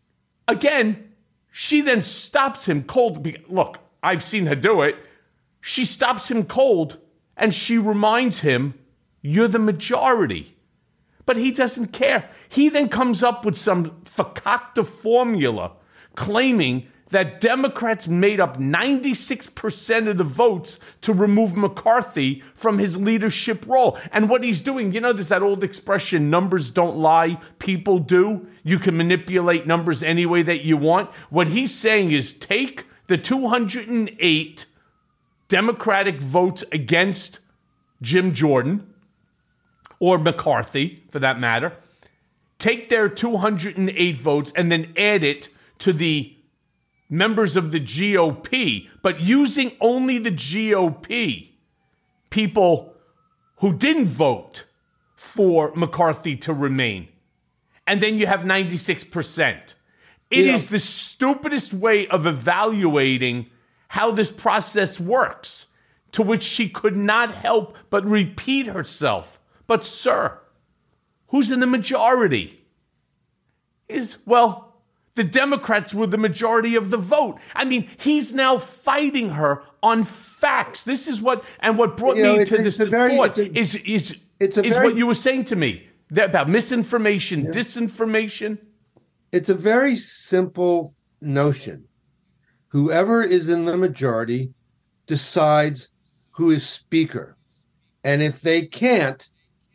Again, she then stops him cold. Look, I've seen her do it. She stops him cold and she reminds him, you're the majority. But he doesn't care. He then comes up with some fakakta formula claiming that Democrats made up ninety-six percent of the votes to remove McCarthy from his leadership role. And what he's doing, you know, there's that old expression, numbers don't lie, people do. You can manipulate numbers any way that you want. What he's saying is take the two hundred eight Democratic votes against Jim Jordan, or McCarthy for that matter, take their two hundred eight votes and then add it to the members of the G O P, but using only the G O P, people who didn't vote for McCarthy to remain. And then you have ninety-six percent. It yeah. is the stupidest way of evaluating how this process works, to which she could not help but repeat herself. But sir, who's in the majority? Is, well, the Democrats were the majority of the vote. I mean, he's now fighting her on facts. This is what, and what brought you know, me it's, to it's this very, thought it's a, is, is, it's a is very, what you were saying to me about misinformation, yeah. disinformation. It's a very simple notion. Whoever is in the majority decides who is speaker. And if they can't,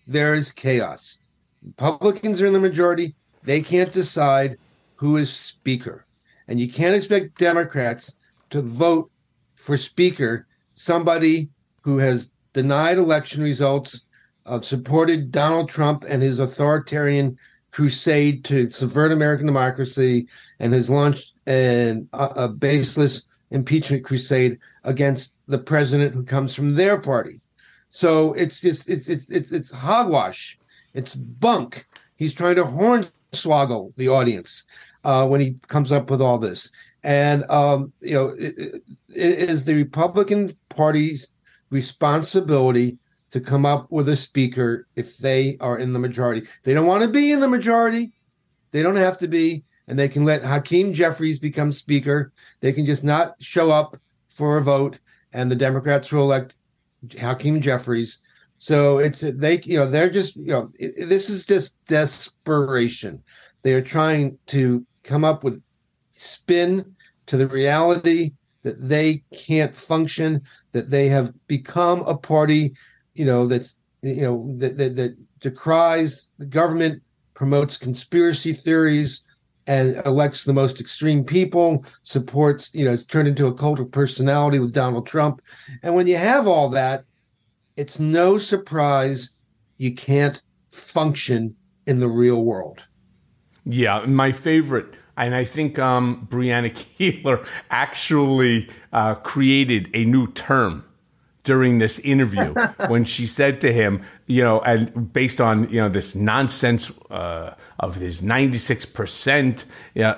there is chaos. Republicans are in the majority. They can't decide who is speaker. And you can't expect Democrats to vote for speaker somebody who has denied election results, uh, supported Donald Trump and his authoritarian crusade to subvert American democracy, and has launched an, a, a baseless impeachment crusade against the president who comes from their party. So it's just it's it's it's it's hogwash. It's bunk. He's trying to hornswoggle the audience uh, when he comes up with all this. And um, you know, it, it, it is the Republican Party's responsibility to come up with a speaker if they are in the majority. They don't want to be in the majority. They don't have to be, and they can let Hakeem Jeffries become speaker. They can just not show up for a vote, and the Democrats will elect Hakeem Jeffries. So it's they, you know, they're just, you know, it, this is just desperation. They are trying to come up with spin to the reality that they can't function, that they have become a party, you know, that's, you know, that, that, that decries the government, promotes conspiracy theories, and elects the most extreme people, supports, you know, it's turned into a cult of personality with Donald Trump. And when you have all that, it's no surprise you can't function in the real world. Yeah, my favorite, and I think um, Breonna Keeler actually uh, created a new term during this interview when she said to him, you know, and based on, you know, this nonsense uh, of his ninety-six percent, yeah,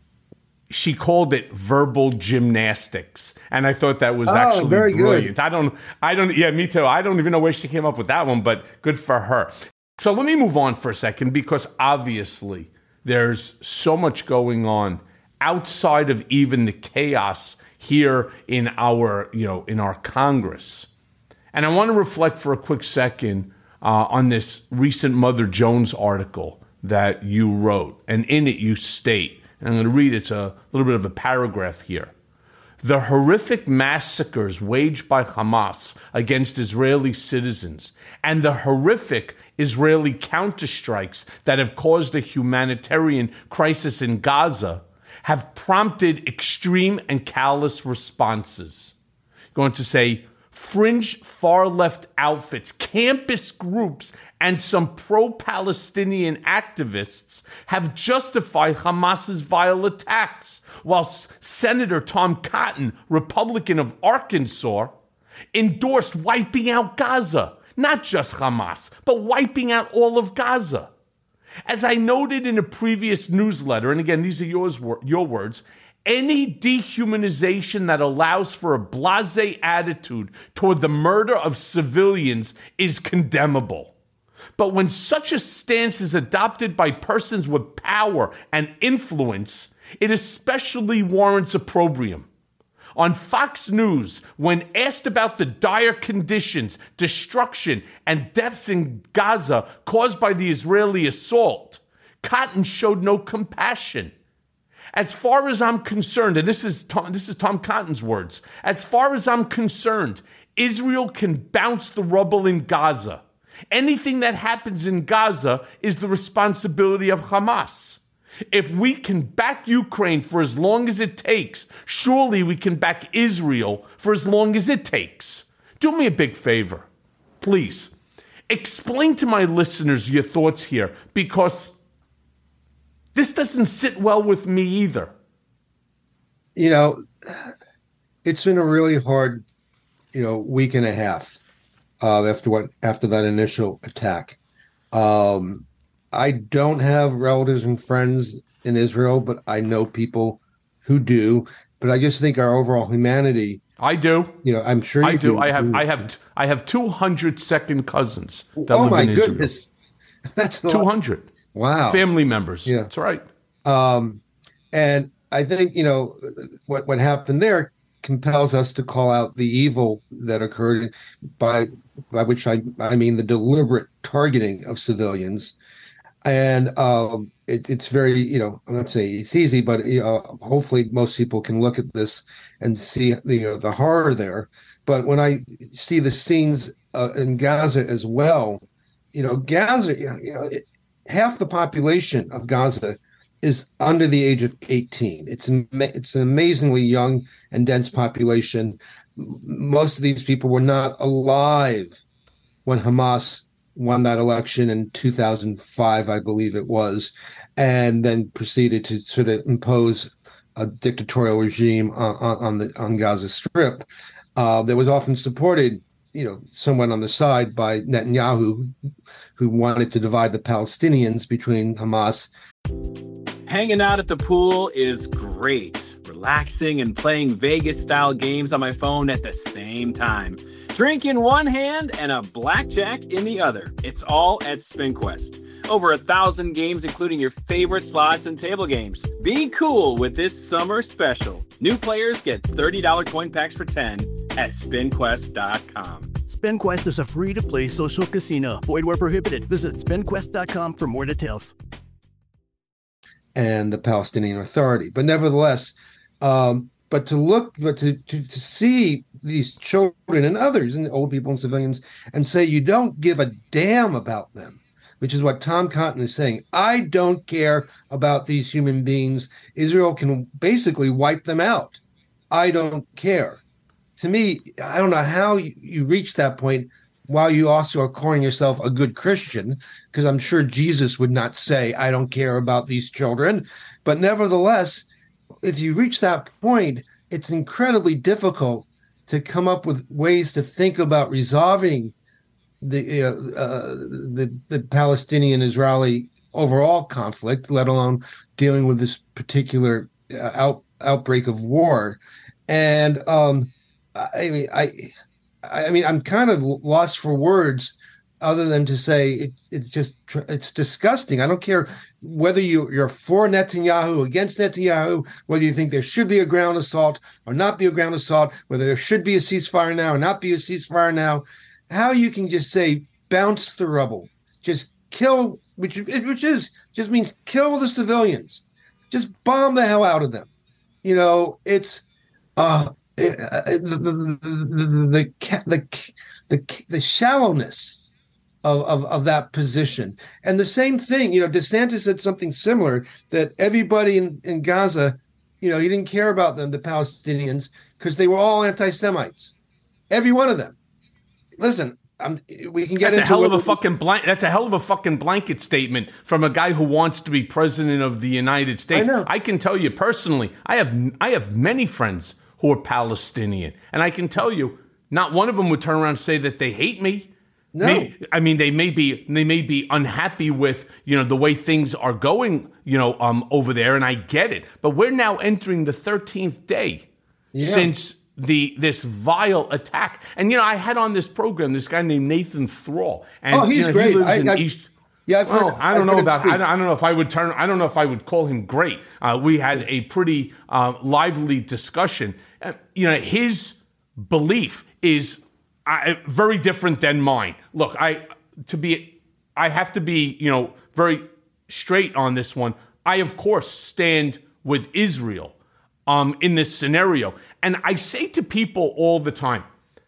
she called it verbal gymnastics. And I thought that was oh, actually very brilliant. Good. I don't, I don't, yeah, me too. I don't even know where she came up with that one, but good for her. So let me move on for a second, because obviously there's so much going on outside of even the chaos here in our, you know, in our Congress. And I want to reflect for a quick second uh, on this recent Mother Jones article that you wrote. And in it you state, and I'm going to read, it's a little bit of a paragraph here. The horrific massacres waged by Hamas against Israeli citizens and the horrific Israeli counterstrikes that have caused a humanitarian crisis in Gaza have prompted extreme and callous responses. Going to say, fringe far-left outfits, campus groups, and some pro-Palestinian activists have justified Hamas's vile attacks, while Senator Tom Cotton, Republican of Arkansas, endorsed wiping out Gaza. Not just Hamas, but wiping out all of Gaza. As I noted in a previous newsletter, and again, these are yours, your words, any dehumanization that allows for a blasé attitude toward the murder of civilians is condemnable. But when such a stance is adopted by persons with power and influence, it especially warrants opprobrium. On Fox News, when asked about the dire conditions, destruction, and deaths in Gaza caused by the Israeli assault, Cotton showed no compassion. As far as I'm concerned, and this is Tom, this is Tom Cotton's words, as far as I'm concerned, Israel can bounce the rubble in Gaza. Anything that happens in Gaza is the responsibility of Hamas. If we can back Ukraine for as long as it takes, surely we can back Israel for as long as it takes. Do me a big favor, please. Explain to my listeners your thoughts here, because this doesn't sit well with me either. You know, it's been a really hard, you know, week and a half uh, after what after that initial attack. Um, I don't have relatives and friends in Israel, but I know people who do. But I just think our overall humanity. I do. You know, I'm sure you I do. do. I have. I have. I have two hundred second cousins that oh live my in goodness, Israel. that's two hundred. Wow, family members. Yeah, that's right. Um, and I think you know what what happened there compels us to call out the evil that occurred, by by which I I mean the deliberate targeting of civilians. And um, it, it's very, you know, I'm not saying it's easy, but you know, hopefully most people can look at this and see, you know, the horror there. But when I see the scenes uh, in Gaza as well, you know, Gaza, you know, it, half the population of Gaza is under the age of eighteen. It's an, it's an amazingly young and dense population. Most of these people were not alive when Hamas won that election in two thousand five, I believe it was, and then proceeded to sort of impose a dictatorial regime on, on the on Gaza Strip uh, that was often supported, you know, somewhat on the side by Netanyahu, who wanted to divide the Palestinians between Hamas. Hanging out at the pool is great. Relaxing and playing Vegas-style games on my phone at the same time. Drink in one hand and a blackjack in the other. It's all at SpinQuest. Over a thousand games, including your favorite slots and table games. Be cool with this summer special. New players get thirty dollars coin packs for ten at spin quest dot com. SpinQuest is a free-to-play social casino. Void where prohibited. Visit spin quest dot com for more details. And the Palestinian Authority. But nevertheless, um, but to look, but to, to, to see these children and others and old people and civilians and say you don't give a damn about them, which is what Tom Cotton is saying. I don't care about these human beings. Israel can basically wipe them out. I don't care. To me, I don't know how you, you reach that point while you also are calling yourself a good Christian, because I'm sure Jesus would not say, I don't care about these children. But nevertheless, if you reach that point, it's incredibly difficult to come up with ways to think about resolving the uh, uh, the, the Palestinian-Israeli overall conflict, let alone dealing with this particular uh, out, outbreak of war. And um, I mean, I, I mean, I'm kind of lost for words, other than to say it's it's just it's disgusting. I don't care whether you, you're for Netanyahu, against Netanyahu, whether you think there should be a ground assault or not be a ground assault, whether there should be a ceasefire now or not be a ceasefire now. How you can just say bounce the rubble, just kill, which which is just means kill the civilians, just bomb the hell out of them. You know, it's uh, it, uh the, the, the, the the the the shallowness of, of of that position. And the same thing, you know, DeSantis said something similar, that everybody in, in Gaza, you know, he didn't care about them, the Palestinians, because they were all anti-Semites, every one of them. Listen, I'm, we can get that's into a hell of a we, fucking blank. That's a hell of a fucking blanket statement from a guy who wants to be president of the United States. I know. I can tell you personally, I have I have many friends who are Palestinian, and I can tell you, not one of them would turn around and say that they hate me. No, May, I mean they may be they may be unhappy with, you know, the way things are going, you know, um, over there, and I get it. But we're now entering the thirteenth day yeah. since the this vile attack. And, you know, I had on this program this guy named Nathan Thrall. And, oh, he's you know, great. He lives I, in I, East. Yeah, I've well, heard, I don't I've know heard about. I don't, I don't know if I would turn. I don't know if I would call him great. Uh, we had a pretty uh, lively discussion. Uh, you know, his belief is uh, very different than mine. Look, I to be, I have to be, you know, very straight on this one. I of course stand with Israel um, in this scenario, and I say to people all the time,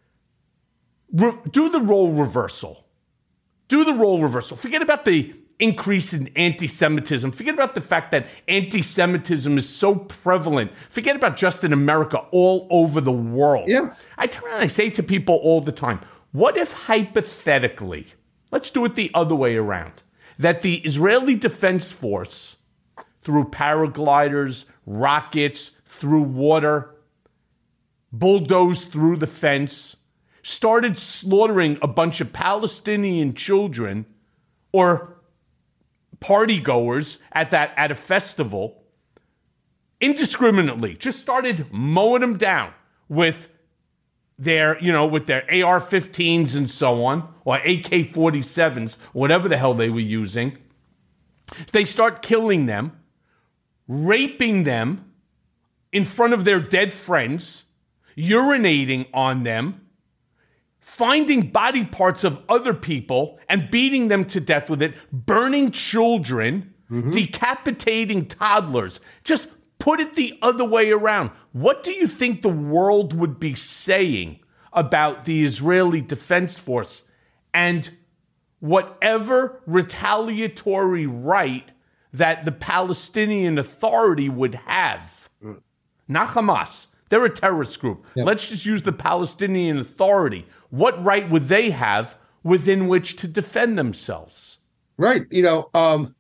re- do the role reversal. Do the role reversal. Forget about the increase in anti-Semitism. Forget about the fact that anti-Semitism is so prevalent. Forget about just in America, all over the world. Yeah. I turn around and I say to people all the time, what if hypothetically, let's do it the other way around, that the Israeli Defense Force, through paragliders, rockets, through water, bulldozed through the fence, started slaughtering a bunch of Palestinian children or party goers at that at a festival indiscriminately, just started mowing them down with their, you know, with their A R fifteens and so on, or A K forty-sevens, whatever the hell they were using. They start killing them, raping them in front of their dead friends, urinating on them, finding body parts of other people and beating them to death with it, burning children, mm-hmm. decapitating toddlers. Just put it the other way around. What do you think the world would be saying about the Israeli Defense Force? And whatever retaliatory right that the Palestinian Authority would have. Mm. Not Hamas. They're a terrorist group. Yep. Let's just use the Palestinian Authority. What right would they have within which to defend themselves? Right. You know, um,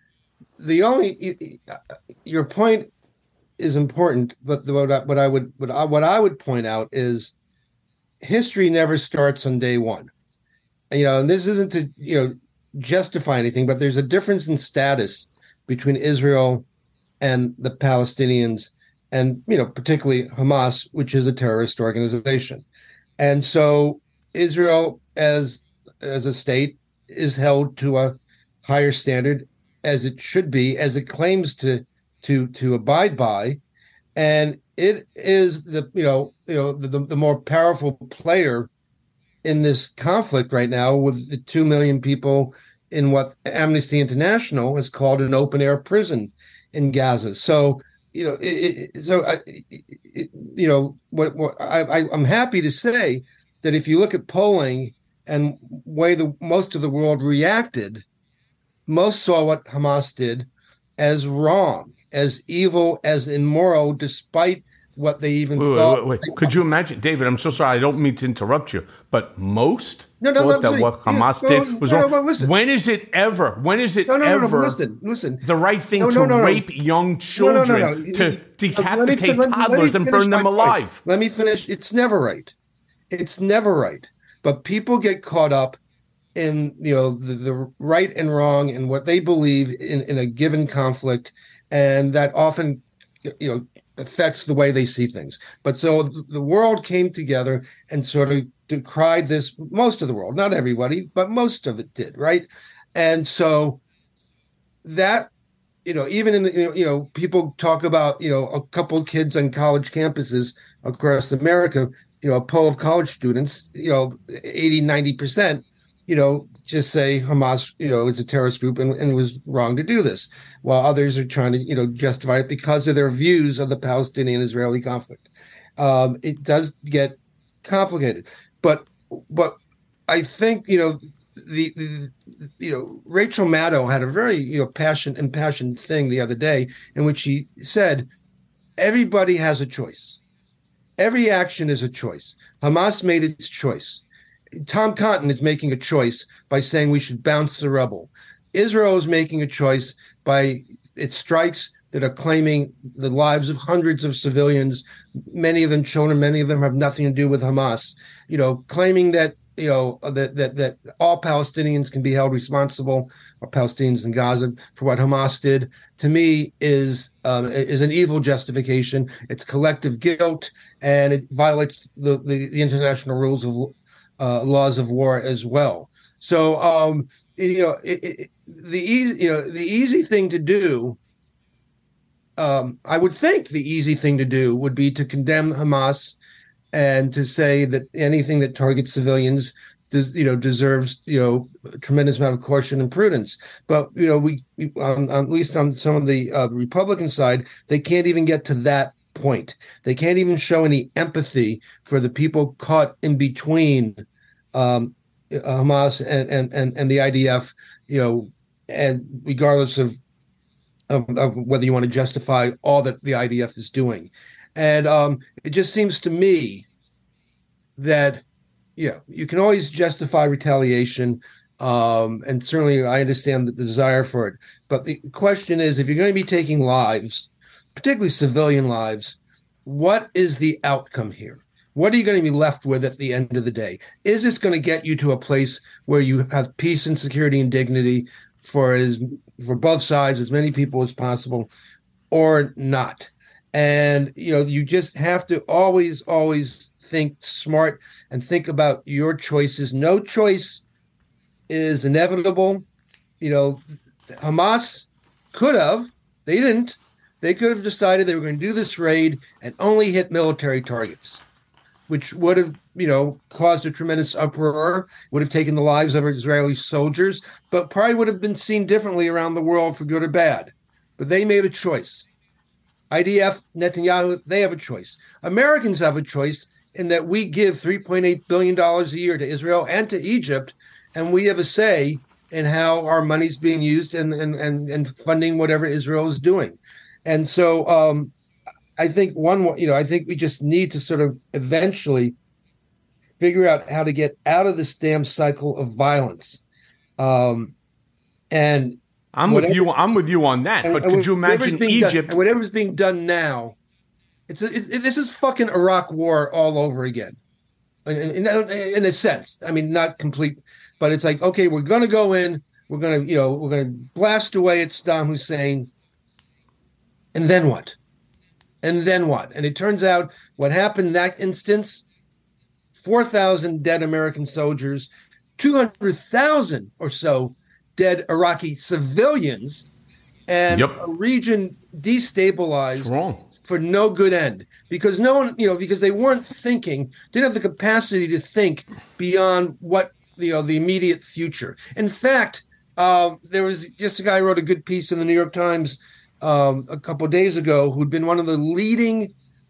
the only your point is important, but what I, what I would what I, what I would point out is history never starts on day one. You know, and this isn't to you know justify anything, but there's a difference in status between Israel and the Palestinians, and you know, particularly Hamas, which is a terrorist organization. And so Israel, as as a state, is held to a higher standard, as it should be, as it claims to to to abide by, and it is the you know you know the, the more powerful player in this conflict right now, with the two million people in what Amnesty International has called an open air prison in Gaza. So you know, it, it, so I, it, you know what, what I, I, I'm happy to say that if you look at polling and way the most of the world reacted, most saw what Hamas did as wrong, as evil, as immoral, despite what they even wait, thought. Wait, wait. Could you imagine, David? I'm so sorry. I don't mean to interrupt you, but most no, no, thought no, that no, what Hamas no, did was no, wrong. no, no, listen. When is it ever? When is it no, no, ever? No, no, listen, listen. The right thing no, to no, no, no. rape young children, no, no, no, no. to decapitate let me, let me, toddlers let me and burn them point. alive. Let me finish. It's never right. It's never right. But people get caught up in you know the, the right and wrong and what they believe in, in a given conflict, and that often you know affects the way they see things. But so the world came together and sort of decried this. Most of the world, not everybody, but most of it did, right? And so that you know even in the you know people talk about you know a couple of kids on college campuses across America, you know a poll of college students, you know eighty, ninety percent you know, just say Hamas, you know, is a terrorist group and, and it was wrong to do this, while others are trying to, you know, justify it because of their views of the Palestinian-Israeli conflict. Um, it does get complicated, but but I think you know the, the you know Rachel Maddow had a very you know passionate impassioned thing the other day in which she said everybody has a choice, every action is a choice. Hamas made its choice. Tom Cotton is making a choice by saying we should bounce the rubble. Israel is making a choice by its strikes that are claiming the lives of hundreds of civilians, many of them children, many of them have nothing to do with Hamas, you know, claiming that, you know, that that, that all Palestinians can be held responsible, or Palestinians in Gaza, for what Hamas did, to me is um, is an evil justification. It's collective guilt, and it violates the, the, the international rules of Uh, laws of war as well. So, um, you know, it, it, the easy, you know, the easy thing to do, um, I would think the easy thing to do would be to condemn Hamas and to say that anything that targets civilians, does, you know, deserves, you know, a tremendous amount of caution and prudence. But, you know, we, we um, at least on some of the uh, Republican side, they can't even get to that point. They can't even show any empathy for the people caught in between um, Hamas and, and, and, and the I D F, you know, and regardless of, of, of whether you want to justify all that the I D F is doing. And um, it just seems to me that, yeah, you can always justify retaliation. Um, and certainly I understand the desire for it. But the question is, if you're going to be taking lives, particularly civilian lives, what is the outcome here? What are you going to be left with at the end of the day? Is this going to get you to a place where you have peace and security and dignity for as for both sides, as many people as possible, or not? And you know, you just have to always, always think smart and think about your choices. No choice is inevitable. You know, Hamas could have, they didn't. They could have decided they were going to do this raid and only hit military targets, which would have, you know, caused a tremendous uproar, would have taken the lives of Israeli soldiers, but probably would have been seen differently around the world for good or bad. But they made a choice. I D F, Netanyahu, they have a choice. Americans have a choice in that we give three point eight billion dollars a year to Israel and to Egypt, and we have a say in how our money's being used and and and, and funding whatever Israel is doing. And so um, I think one, you know, I think we just need to sort of eventually figure out how to get out of this damn cycle of violence. Um, and I'm whatever, with you. I'm with you on that. and, But and could you imagine Egypt? Done, whatever's being done now, it's, it's it, this is fucking Iraq War all over again. In, in, in a sense, I mean, not complete, but it's like, okay, we're going to go in, we're going to, you know, we're going to blast away at Saddam Hussein, and then what? And then what? And it turns out what happened in that instance, four thousand dead American soldiers, two hundred thousand or so dead Iraqi civilians, and yep. a region destabilized wrong. for no good end. Because no one, you know, because they weren't thinking, didn't have the capacity to think beyond what, you know, the immediate future. In fact, uh, there was just a guy who wrote a good piece in the New York Times um, a couple of days ago who'd been one of the leading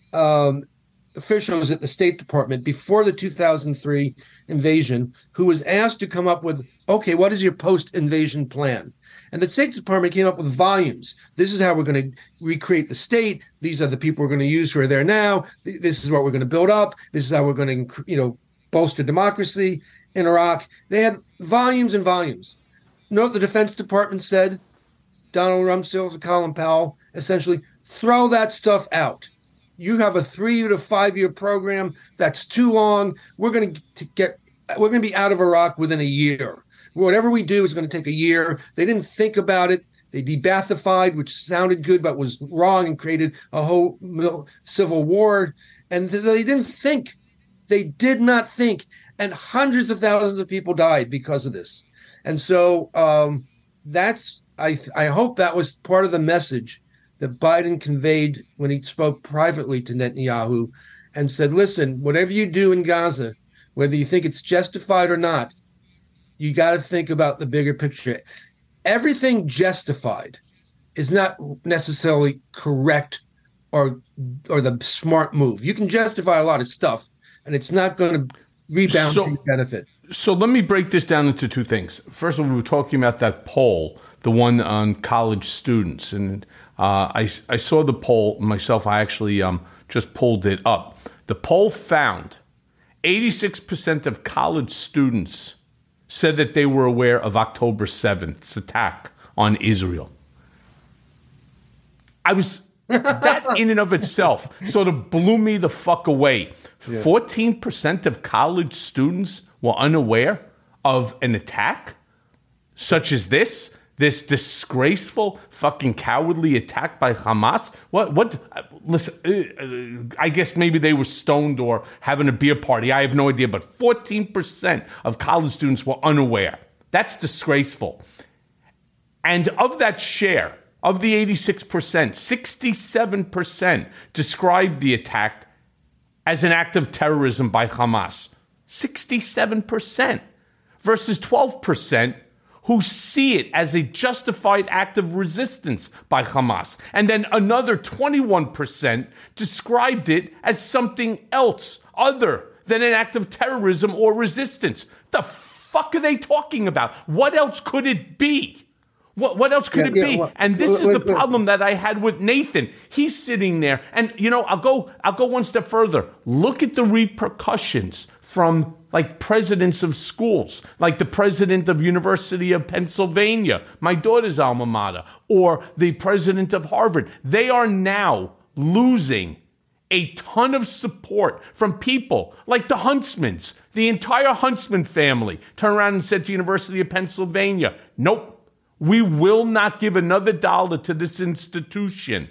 um, officials at the State Department before the two thousand three invasion, who was asked to come up with, okay, what is your post-invasion plan? And the State Department came up with volumes. This is how we're going to recreate the state. These are the people we're going to use who are there now. This is what we're going to build up. This is how we're going to, you know, bolster democracy in Iraq. They had volumes and volumes. You know what the Defense Department said? Donald Rumsfeld and Colin Powell, essentially, throw that stuff out. You have a three to five year program that's too long. We're going to get, we're going to be out of Iraq within a year. Whatever we do is going to take a year. They didn't think about it. They debathified, which sounded good but was wrong, and created a whole civil war. And they didn't think. They did not think. And hundreds of thousands of people died because of this. And so um, that's, I, I hope that was part of the message that Biden conveyed when he spoke privately to Netanyahu and said, listen, whatever you do in Gaza, whether you think it's justified or not, you got to think about the bigger picture. Everything justified is not necessarily correct or or the smart move. You can justify a lot of stuff, and it's not going to rebound so, to your benefit. So let me break this down into two things. First of all, we were talking about that poll, the one on college students, and uh, I I saw the poll myself. I actually um, just pulled it up. The poll found eighty-six percent of college students said that they were aware of October seventh's attack on Israel. I was, that in and of itself sort of blew me the fuck away. Yeah. fourteen percent of college students were unaware of an attack such as this, this disgraceful, fucking cowardly attack by Hamas. What, what, listen, uh, I guess maybe they were stoned or having a beer party. I have no idea, but fourteen percent of college students were unaware. That's disgraceful. And of that share, of the eighty-six percent, sixty-seven percent described the attack as an act of terrorism by Hamas. sixty-seven percent versus twelve percent who see it as a justified act of resistance by Hamas. And then another twenty-one percent described it as something else other than an act of terrorism or resistance. The fuck are they talking about? What else could it be? What what else could yeah, it yeah, be? Well, and this well, is the well, problem that I had with Nathan. He's sitting there, and you know, I'll go I'll go one step further. Look at the repercussions from like presidents of schools, like the president of University of Pennsylvania, my daughter's alma mater, or the president of Harvard. They are now losing a ton of support from people like the Huntsmans. The entire Huntsman family turned around and said to University of Pennsylvania, nope, we will not give another dollar to this institution.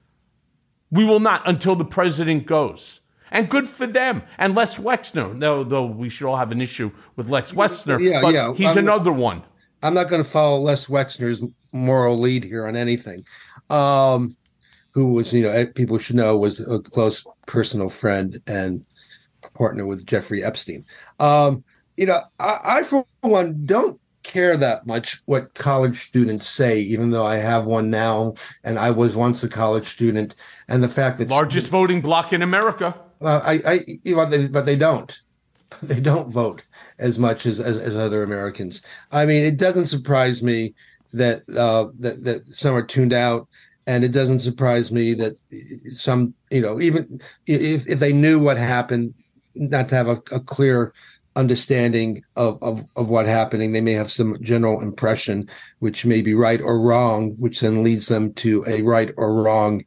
We will not until the president goes. And good for them. And Les Wexner, though, though we should all have an issue with Les Wexner, yeah, but yeah. he's I'm, another one. I'm not going to follow Les Wexner's moral lead here on anything. Um, who was, you know, people should know was a close personal friend and partner with Jeffrey Epstein. Um, you know, I, I, for one, don't care that much what college students say, even though I have one now and I was once a college student. And the fact that largest voting bloc in America. Uh, I, I, you know, they, but they don't. they don't vote as much as, as, as other Americans. I mean, it doesn't surprise me that, uh, that that some are tuned out, and it doesn't surprise me that some, you know, even if, if they knew what happened, not to have a, a clear understanding of, of, of what happening, they may have some general impression, which may be right or wrong, which then leads them to a right or wrong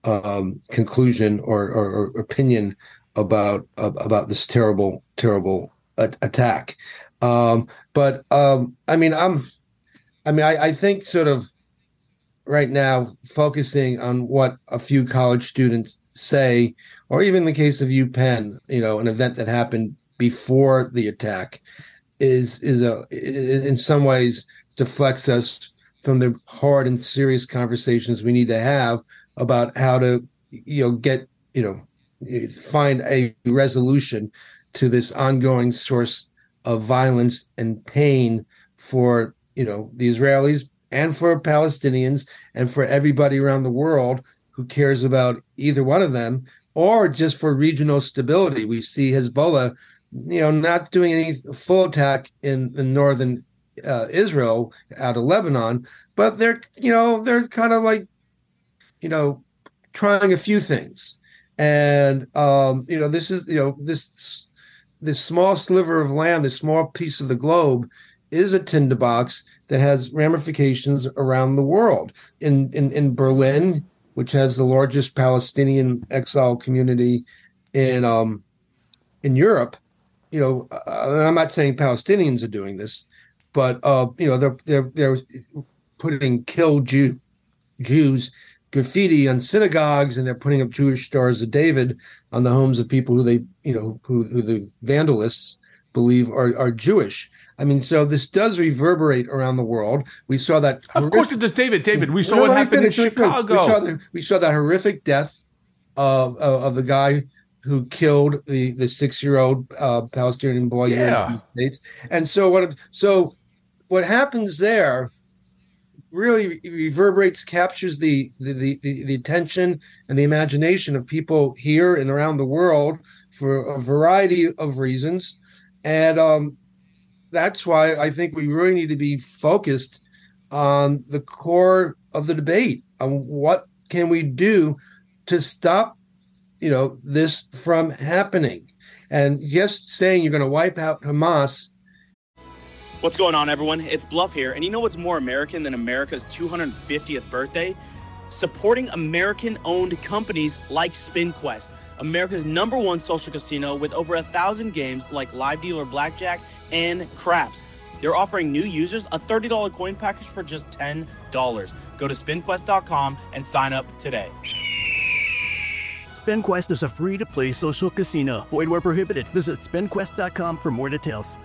um, conclusion or, or, or opinion about uh, about this terrible, terrible a- attack. Um, but um, I mean, I'm, I mean, I, I think sort of right now focusing on what a few college students say, or even in the case of UPenn, you know, an event that happened before the attack, is is a in some ways deflects us from the hard and serious conversations we need to have about how to, you know, get, you know, find a resolution to this ongoing source of violence and pain for, you know, the Israelis and for Palestinians and for everybody around the world who cares about either one of them, or just for regional stability. We see Hezbollah, you know, not doing any full attack in, in northern uh, Israel out of Lebanon, but they're, you know, they're kind of like, you know, trying a few things. And, um, you know, this is, you know, this, this small sliver of land, this small piece of the globe is a tinderbox that has ramifications around the world. In, in, in Berlin, which has the largest Palestinian exile community in, um, in Europe, you know, uh, I'm not saying Palestinians are doing this, but, uh, you know, they're, they're, they're putting kill Jew, Jews graffiti on synagogues, and they're putting up Jewish Stars of David on the homes of people who they, you know, who, who the vandalists believe are, are Jewish. I mean, so this does reverberate around the world. We saw that. Of horrific, course it does, David. David, we saw no, what no, happened in Chicago. We saw, the, we saw that horrific death of, of, of the guy who killed the, the six-year-old uh, Palestinian boy yeah. here in the United States. And so what, so what happens there really reverberates, captures the the, the the attention and the imagination of people here and around the world for a variety of reasons. And um, that's why I think we really need to be focused on the core of the debate on what can we do to stop, you know, this from happening. And just saying you're going to wipe out Hamas. What's going on, everyone? It's Bluff here, and you know what's more American than America's two hundred fiftieth birthday? Supporting American-owned companies like SpinQuest, America's number one social casino with over a thousand games like Live Dealer Blackjack and Craps. They're offering new users a thirty dollars coin package for just ten dollars. Go to spin quest dot com and sign up today. SpinQuest is a free-to-play social casino. Void where prohibited. Visit spin quest dot com for more details.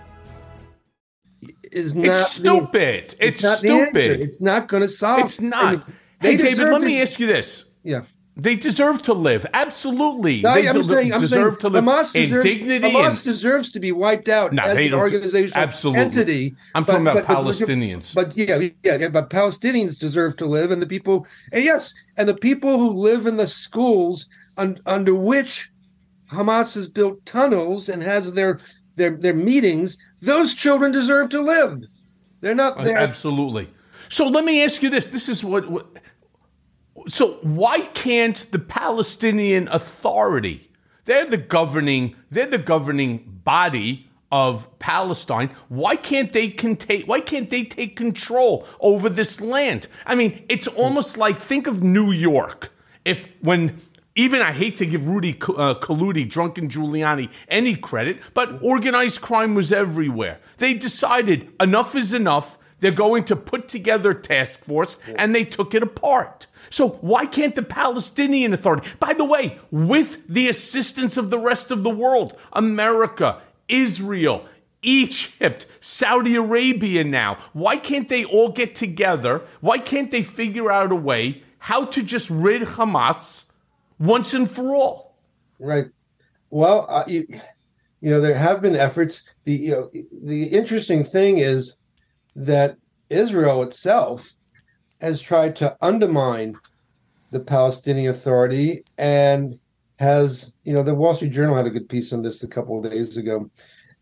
Is not it's stupid. The, it's, it's not stupid. It's not going to solve. It's not. I mean, hey, David, let to, me ask you this. Yeah. They deserve to live. Absolutely. No, they I'm de- saying, I'm deserve saying to live Hamas in deserves, dignity. Hamas and, deserves to be wiped out no, as they an don't. organizational Absolutely. entity. I'm but, talking about but, Palestinians. But, but yeah, yeah, but Palestinians deserve to live, and the people, and yes, and the people who live in the schools un, under which Hamas has built tunnels and has their their their meetings, those children deserve to live. They're not there. Absolutely. So let me ask you this. This is what, what so why can't the Palestinian Authority, they're the governing, they're the governing body of Palestine. Why can't they contain, why can't they take control over this land? I mean, it's almost like, think of New York. If when Even I hate to give Rudy uh, Colludi, drunken Giuliani, any credit, but organized crime was everywhere. They decided enough is enough. They're going to put together a task force, and they took it apart. So why can't the Palestinian Authority, by the way, with the assistance of the rest of the world, America, Israel, Egypt, Saudi Arabia now, why can't they all get together? Why can't they figure out a way how to just rid Hamas once and for all? Right. Well, uh, you, you know, there have been efforts. The you know, the interesting thing is that Israel itself has tried to undermine the Palestinian Authority and has, you know, the Wall Street Journal had a good piece on this a couple of days ago,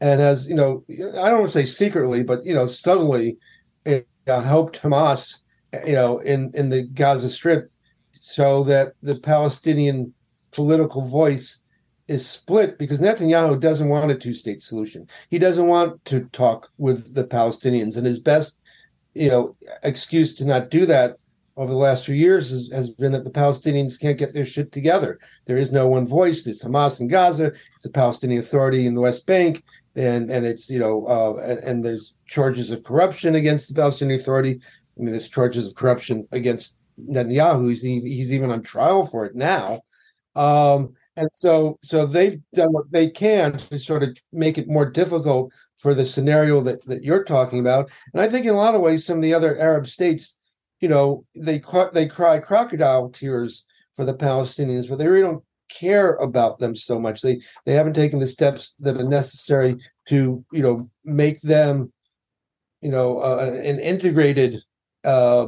and has, you know, I don't want to say secretly, but, you know, subtly it, uh, helped Hamas, you know, in, in the Gaza Strip, so that the Palestinian political voice is split, because Netanyahu doesn't want a two-state solution. He doesn't want to talk with the Palestinians, and his best, you know, excuse to not do that over the last few years has, has been that the Palestinians can't get their shit together. There is no one voice. There's Hamas in Gaza. It's a Palestinian Authority in the West Bank, and and it's, you know, uh, and, and there's charges of corruption against the Palestinian Authority. I mean, there's charges of corruption against Netanyahu. He's he's even on trial for it now. Um, and so so they've done what they can to sort of make it more difficult for the scenario that, that you're talking about. And I think in a lot of ways, some of the other Arab states, you know, they they cry crocodile tears for the Palestinians, but they really don't care about them so much. They they haven't taken the steps that are necessary to, you know, make them, you know, uh, an integrated uh,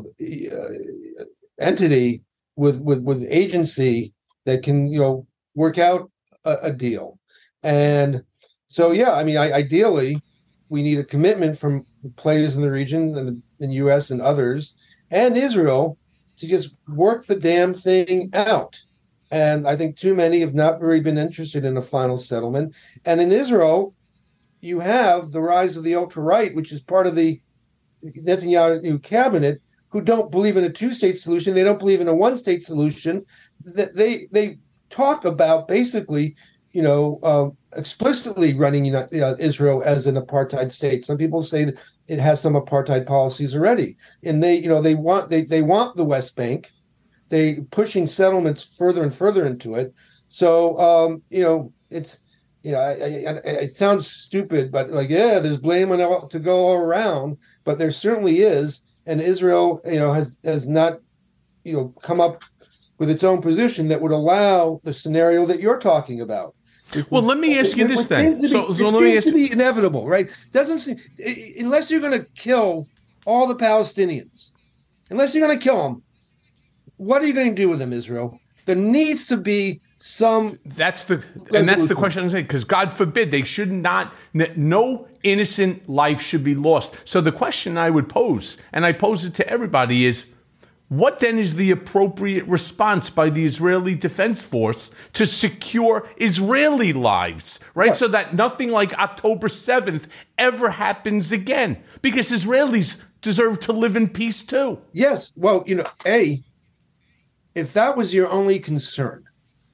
entity with with with agency that can, you know, work out a, a deal. And so, yeah, I mean, I, ideally, we need a commitment from players in the region and the in U S and others and Israel to just work the damn thing out. And I think too many have not really been interested in a final settlement. And in Israel, you have the rise of the ultra-right, which is part of the Netanyahu cabinet, who don't believe in a two-state solution. They don't believe in a one-state solution. They they talk about basically, you know, uh, explicitly running, you know, Israel as an apartheid state. Some people say that it has some apartheid policies already, and they, you know, they want they they want the West Bank. They pushing settlements further and further into it. So, um, you know, it's, you know, I, I, it sounds stupid, but like, yeah, there's blame on to go all around, but there certainly is. And Israel, you know, has has not, you know, come up with its own position that would allow the scenario that you're talking about. Well, let me ask you this then. Be, so, so it let me seems ask to be inevitable, right? Doesn't seem, unless you're going to kill all the Palestinians, unless you're going to kill them, what are you going to do with them, Israel? There needs to be some. That's the resolution. And that's the question I'm saying, because God forbid they should not. No innocent life should be lost. So the question I would pose, and I pose it to everybody, is what then is the appropriate response by the Israeli Defense Force to secure Israeli lives, right? right? So that nothing like October seventh ever happens again, because Israelis deserve to live in peace too. Yes. Well, you know, A, if that was your only concern,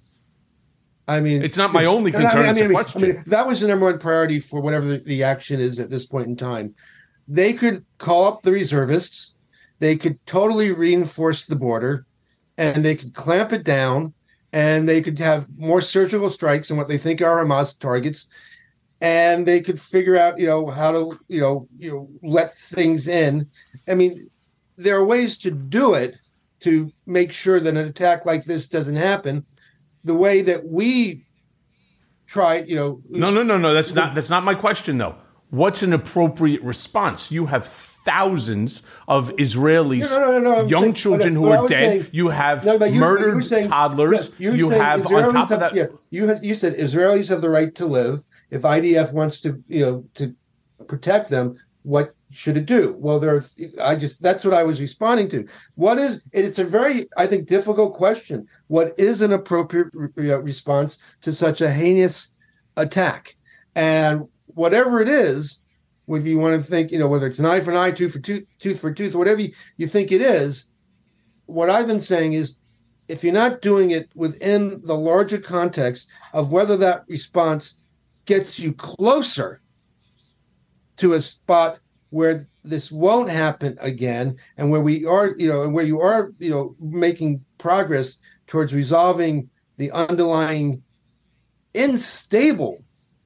I mean, it's not my only concern. I mean, it's I mean, a question. I mean, that was the number one priority for whatever the, the action is at this point in time. They could call up the reservists. They could totally reinforce the border, and they could clamp it down, and they could have more surgical strikes than what they think are Hamas targets, and they could figure out, you know, how to, you know, you know, let things in. I mean, there are ways to do it to make sure that an attack like this doesn't happen. The way that we tried, you know. No, no, no, no. That's not that's not my question, though. What's an appropriate response? You have thousands of Israelis, no, no, no, no, young saying, children no, who are dead. Saying, you have no, you, murdered saying, toddlers. Yeah, you have Israelis on top have, of that. Yeah, you have, you said Israelis have the right to live. If I D F wants to, you know, to protect them, what should it do? Well, there. Are, I just that's what I was responding to. What is? It's a very, I think, difficult question. What is an appropriate re- response to such a heinous attack? And whatever it is, if you want to think, you know, whether it's an eye for an eye, tooth for tooth, tooth for tooth, whatever you, you think it is, what I've been saying is, if you're not doing it within the larger context of whether that response gets you closer to a spot where this won't happen again, and where we are, you know, and where you are, you know, making progress towards resolving the underlying unstable,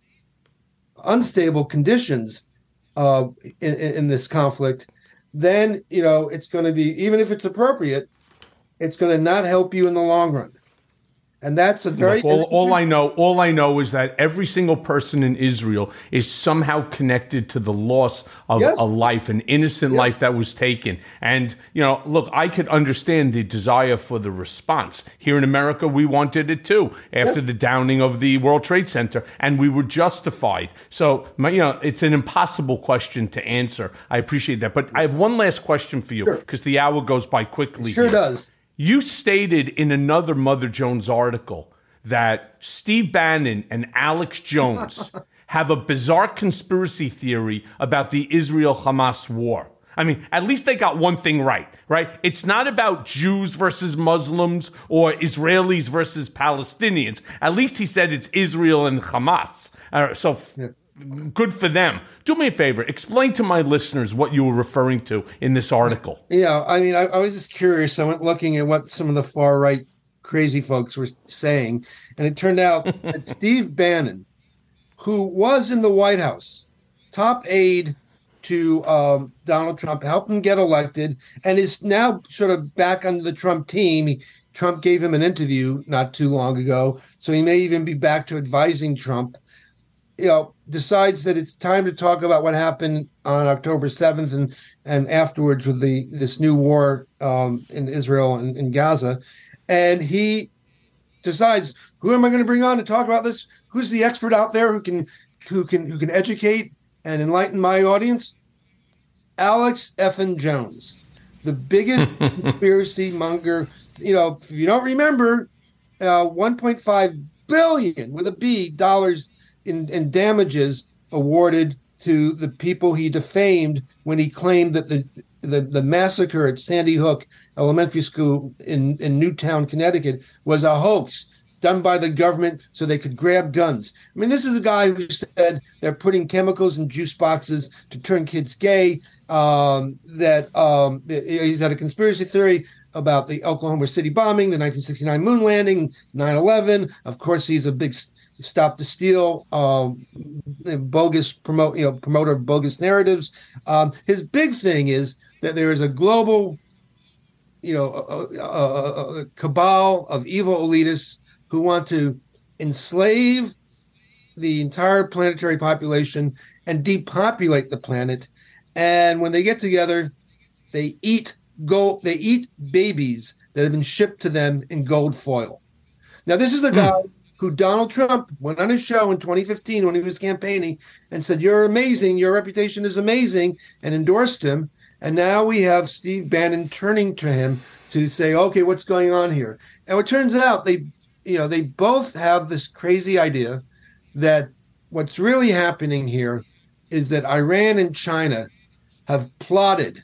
unstable conditions uh, in, in this conflict, then, you know, it's going to be, even if it's appropriate, it's going to not help you in the long run. And that's a very Look, all, all I know, all I know is that every single person in Israel is somehow connected to the loss of Yes. a life, an innocent Yeah. life that was taken. And you know, look, I could understand the desire for the response. Here in America, we wanted it too after Yes. the downing of the World Trade Center, and we were justified. So, my, you know, it's an impossible question to answer. I appreciate that, but I have one last question for you Sure. because the hour goes by quickly. Sure here. does. You stated in another Mother Jones article that Steve Bannon and Alex Jones have a bizarre conspiracy theory about the Israel-Hamas war. I mean, at least they got one thing right, right? It's not about Jews versus Muslims or Israelis versus Palestinians. At least he said it's Israel and Hamas. Uh, so f- good for them. Do me a favor. Explain to my listeners what you were referring to in this article. Yeah, I mean, I, I was just curious. I went looking at what some of the far right crazy folks were saying, and it turned out that Steve Bannon, who was in the White House, top aide to um, Donald Trump, helped him get elected, and is now sort of back under the Trump team. He, Trump gave him an interview not too long ago, so he may even be back to advising Trump. You know, decides that it's time to talk about what happened on October seventh and and afterwards with the this new war um, in Israel and in Gaza, and he decides, who am I going to bring on to talk about this? Who's the expert out there who can who can who can educate and enlighten my audience? Alex effin Jones, the biggest conspiracy monger. You know, if you don't remember, uh, one point five billion with a B dollars. In, in damages awarded to the people he defamed when he claimed that the the, the massacre at Sandy Hook Elementary School in, in Newtown, Connecticut was a hoax done by the government so they could grab guns. I mean, this is a guy who said they're putting chemicals in juice boxes to turn kids gay, um, that um, he's had a conspiracy theory about the Oklahoma City bombing, the nineteen sixty-nine moon landing, nine eleven. Of course, he's a big Stop the Steal, um, bogus promote, you know, promoter of bogus narratives. Um, his big thing is that there is a global, you know, a, a, a cabal of evil elitists who want to enslave the entire planetary population and depopulate the planet. And when they get together, they eat gold. They eat babies that have been shipped to them in gold foil. Now, this is a guy. Mm. who Donald Trump went on his show in twenty fifteen when he was campaigning and said, "You're amazing, your reputation is amazing," and endorsed him. And now we have Steve Bannon turning to him to say, "Okay, what's going on here?" And it turns out they, you know, they both have this crazy idea that what's really happening here is that Iran and China have plotted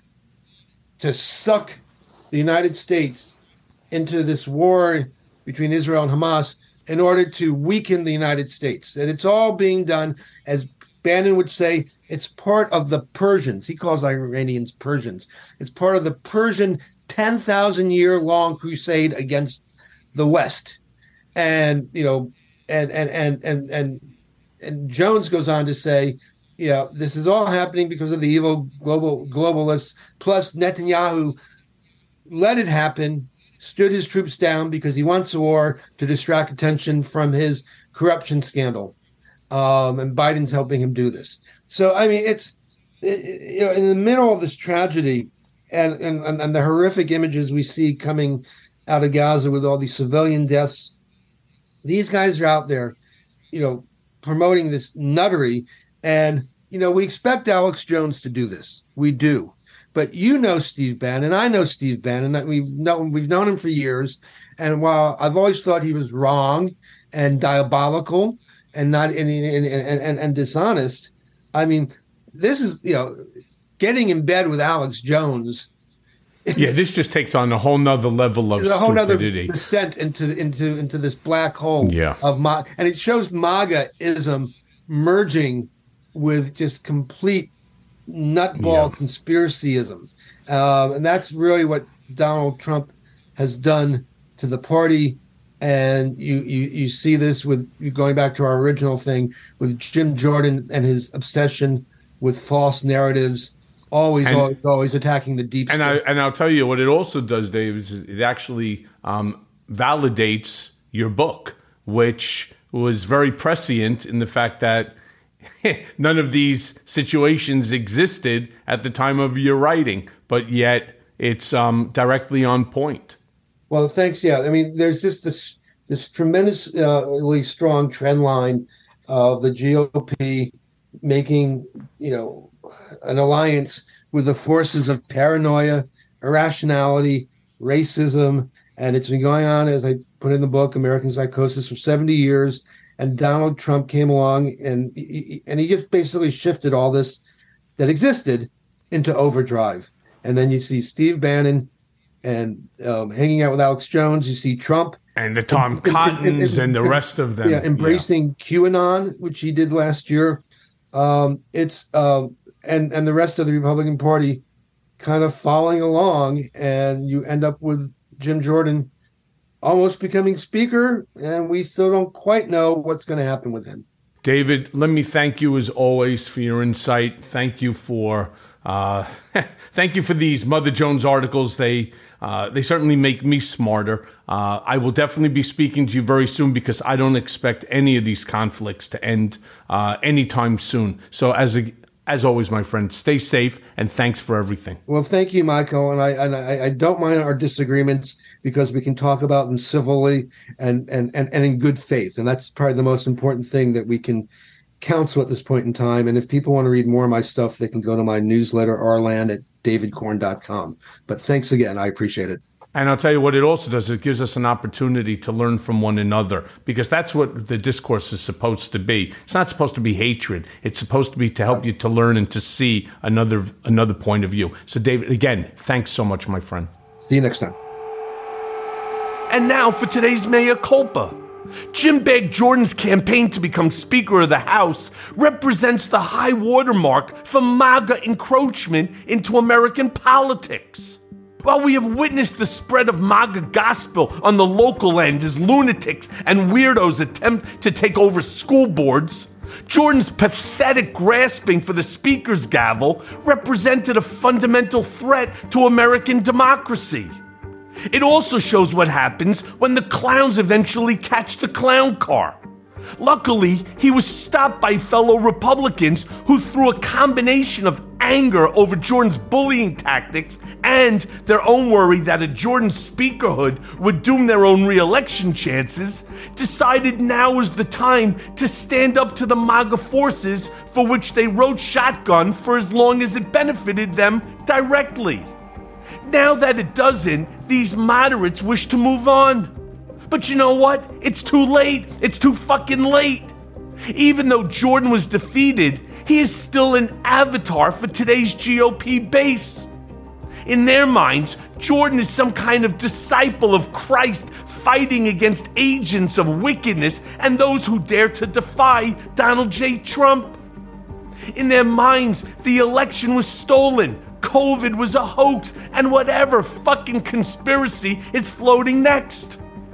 to suck the United States into this war between Israel and Hamas in order to weaken the United States. And it's all being done, as Bannon would say, it's part of the Persians. He calls Iranians Persians. It's part of the Persian ten thousand year long crusade against the West. And, you know, and, and, and, and, and, and Jones goes on to say, yeah, this is all happening because of the evil global globalists, plus Netanyahu let it happen, stood his troops down because he wants a war to distract attention from his corruption scandal. Um, and Biden's helping him do this. So, I mean, it's, it, you know, in the middle of this tragedy and, and, and the horrific images we see coming out of Gaza with all these civilian deaths, these guys are out there, you know, promoting this nuttery. And, you know, we expect Alex Jones to do this. We do. But you know Steve Bannon, I know Steve Bannon. We've known we've known him for years, and while I've always thought he was wrong and diabolical and not and and, and, and dishonest, I mean, this is, you know, getting in bed with Alex Jones. Yeah, this just takes on a whole nother level of a whole stupidity. Other descent into into into this black hole. Yeah. of Ma- and it shows MAGA-ism merging with just complete nutball yeah. conspiracyism. Um, and that's really what Donald Trump has done to the party. And you, you, you see this with, going back to our original thing, with Jim Jordan and his obsession with false narratives, always, and, always, always attacking the deep and state. I, and I'll tell you what it also does, Dave, is it actually um, validates your book, which was very prescient in the fact that none of these situations existed at the time of your writing, but yet it's um, directly on point. Well, thanks. Yeah, I mean, there's just this this tremendously strong trend line of the G O P making, you know, an alliance with the forces of paranoia, irrationality, racism, and it's been going on, as I put in the book, American Psychosis, for seventy years. And Donald Trump came along and he, and he just basically shifted all this that existed into overdrive. And then you see Steve Bannon and um, hanging out with Alex Jones. You see Trump. And the Tom and, Cottons and, and, and, and the rest of them. Yeah, embracing yeah. QAnon, which he did last year. Um, it's um, and, and the rest of the Republican Party kind of following along. And you end up with Jim Jordan almost becoming speaker, and we still don't quite know what's going to happen with him. David, let me thank you as always for your insight. Thank you for uh, thank you for these Mother Jones articles. They uh, they certainly make me smarter. Uh, I will definitely be speaking to you very soon because I don't expect any of these conflicts to end uh, anytime soon. So as a As always, my friend, stay safe, and thanks for everything. Well, thank you, Michael, and I and I, I don't mind our disagreements because we can talk about them civilly and, and, and, and in good faith, and that's probably the most important thing that we can counsel at this point in time. And if people want to read more of my stuff, they can go to my newsletter, Arland, at david corn dot com. But thanks again. I appreciate it. And I'll tell you what it also does. It gives us an opportunity to learn from one another because that's what the discourse is supposed to be. It's not supposed to be hatred. It's supposed to be to help you to learn and to see another another point of view. So, David, again, thanks so much, my friend. See you next time. And now for today's Mea Culpa. Jim Bag Jordan's campaign to become Speaker of the House represents the high watermark for MAGA encroachment into American politics. While we have witnessed the spread of MAGA gospel on the local end as lunatics and weirdos attempt to take over school boards, Jordan's pathetic grasping for the speaker's gavel represented a fundamental threat to American democracy. It also shows what happens when the clowns eventually catch the clown car. Luckily, he was stopped by fellow Republicans who, through a combination of anger over Jordan's bullying tactics and their own worry that a Jordan speakerhood would doom their own re-election chances, decided now was the time to stand up to the MAGA forces for which they rode shotgun for as long as it benefited them directly. Now that it doesn't, these moderates wish to move on. But you know what? It's too late. It's too fucking late. Even though Jordan was defeated, he is still an avatar for today's G O P base. In their minds, Jordan is some kind of disciple of Christ fighting against agents of wickedness and those who dare to defy Donald J. Trump. In their minds, the election was stolen, COVID was a hoax, and whatever fucking conspiracy is floating next.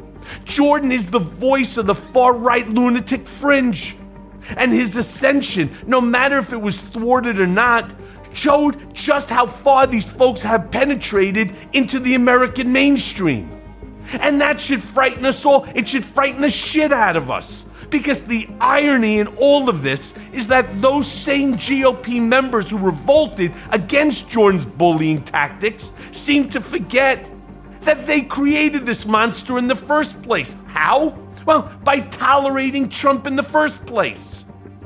Jordan is the voice of the far-right lunatic fringe. And his ascension, no matter if it was thwarted or not, showed just how far these folks have penetrated into the American mainstream. And that should frighten us all. It should frighten the shit out of us. Because the irony in all of this is that those same G O P members who revolted against Jordan's bullying tactics seem to forget that they created this monster in the first place. How? Well, by tolerating Trump in the first place.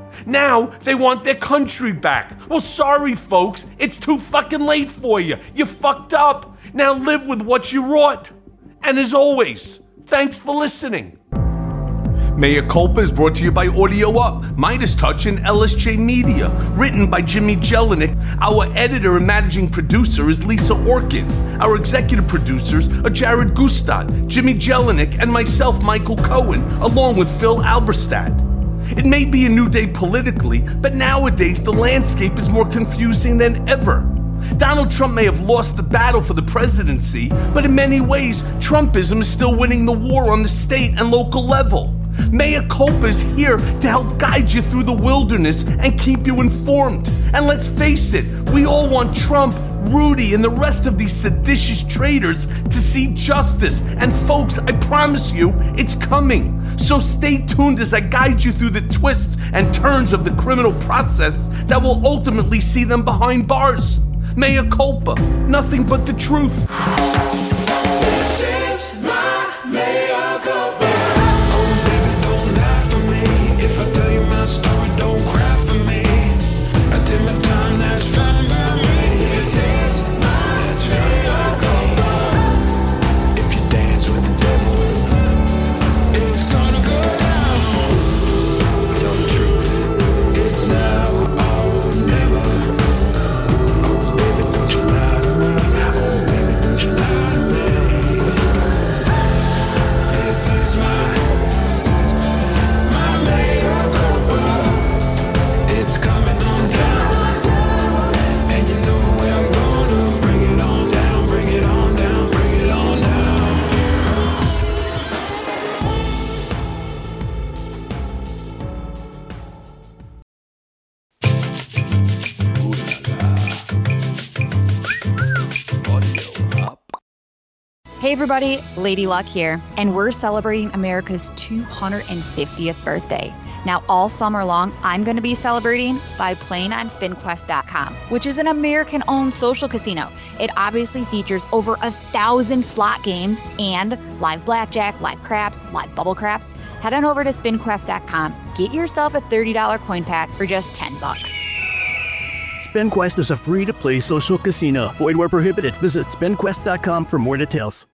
Now they want their country back. Well, sorry, folks. It's too fucking late for you. You fucked up. Now live with what you wrought. And as always, thanks for listening. Mea Culpa is brought to you by Audio Up, Midas Touch, and L S J Media. Written by Jimmy Jelinek. Our editor and managing producer is Lisa Orkin. Our executive producers are Jared Gustad, Jimmy Jelinek, and myself, Michael Cohen, along with Phil Alberstadt. It may be a new day politically, but nowadays the landscape is more confusing than ever. Donald Trump may have lost the battle for the presidency, but in many ways, Trumpism is still winning the war on the state and local level. Mea Culpa is here to help guide you through the wilderness and keep you informed. And let's face it, we all want Trump Rudy and the rest of these seditious traitors to see justice. And folks, I promise you, it's coming. So stay tuned as I guide you through the twists and turns of the criminal process that will ultimately see them behind bars. Mea culpa, nothing but the truth. This is my mea culpa. Oh, baby, don't lie for me. If I tell you my story, don't cry for me. I did my time, that's fine by me. This is my mea culpa. If you dance with the devil, it's gonna go down. Tell the truth, it's now or never. Oh, baby, don't you lie to me. Oh, baby, don't you lie to me. This is my, this is my mea culpa. It's coming on down, and you know where I'm gonna bring it on down, bring it on down, bring it on down. Ooh la la. Audio up. Hey everybody, Lady Luck here, and we're celebrating America's two hundred fiftieth birthday. Now, all summer long, I'm going to be celebrating by playing on spin quest dot com, which is an American-owned social casino. It obviously features over a thousand slot games and live blackjack, live craps, live bubble craps. Head on over to spin quest dot com, get yourself a thirty dollars coin pack for just ten bucks. SpinQuest is a free-to-play social casino. Void where prohibited. Visit spin quest dot com for more details.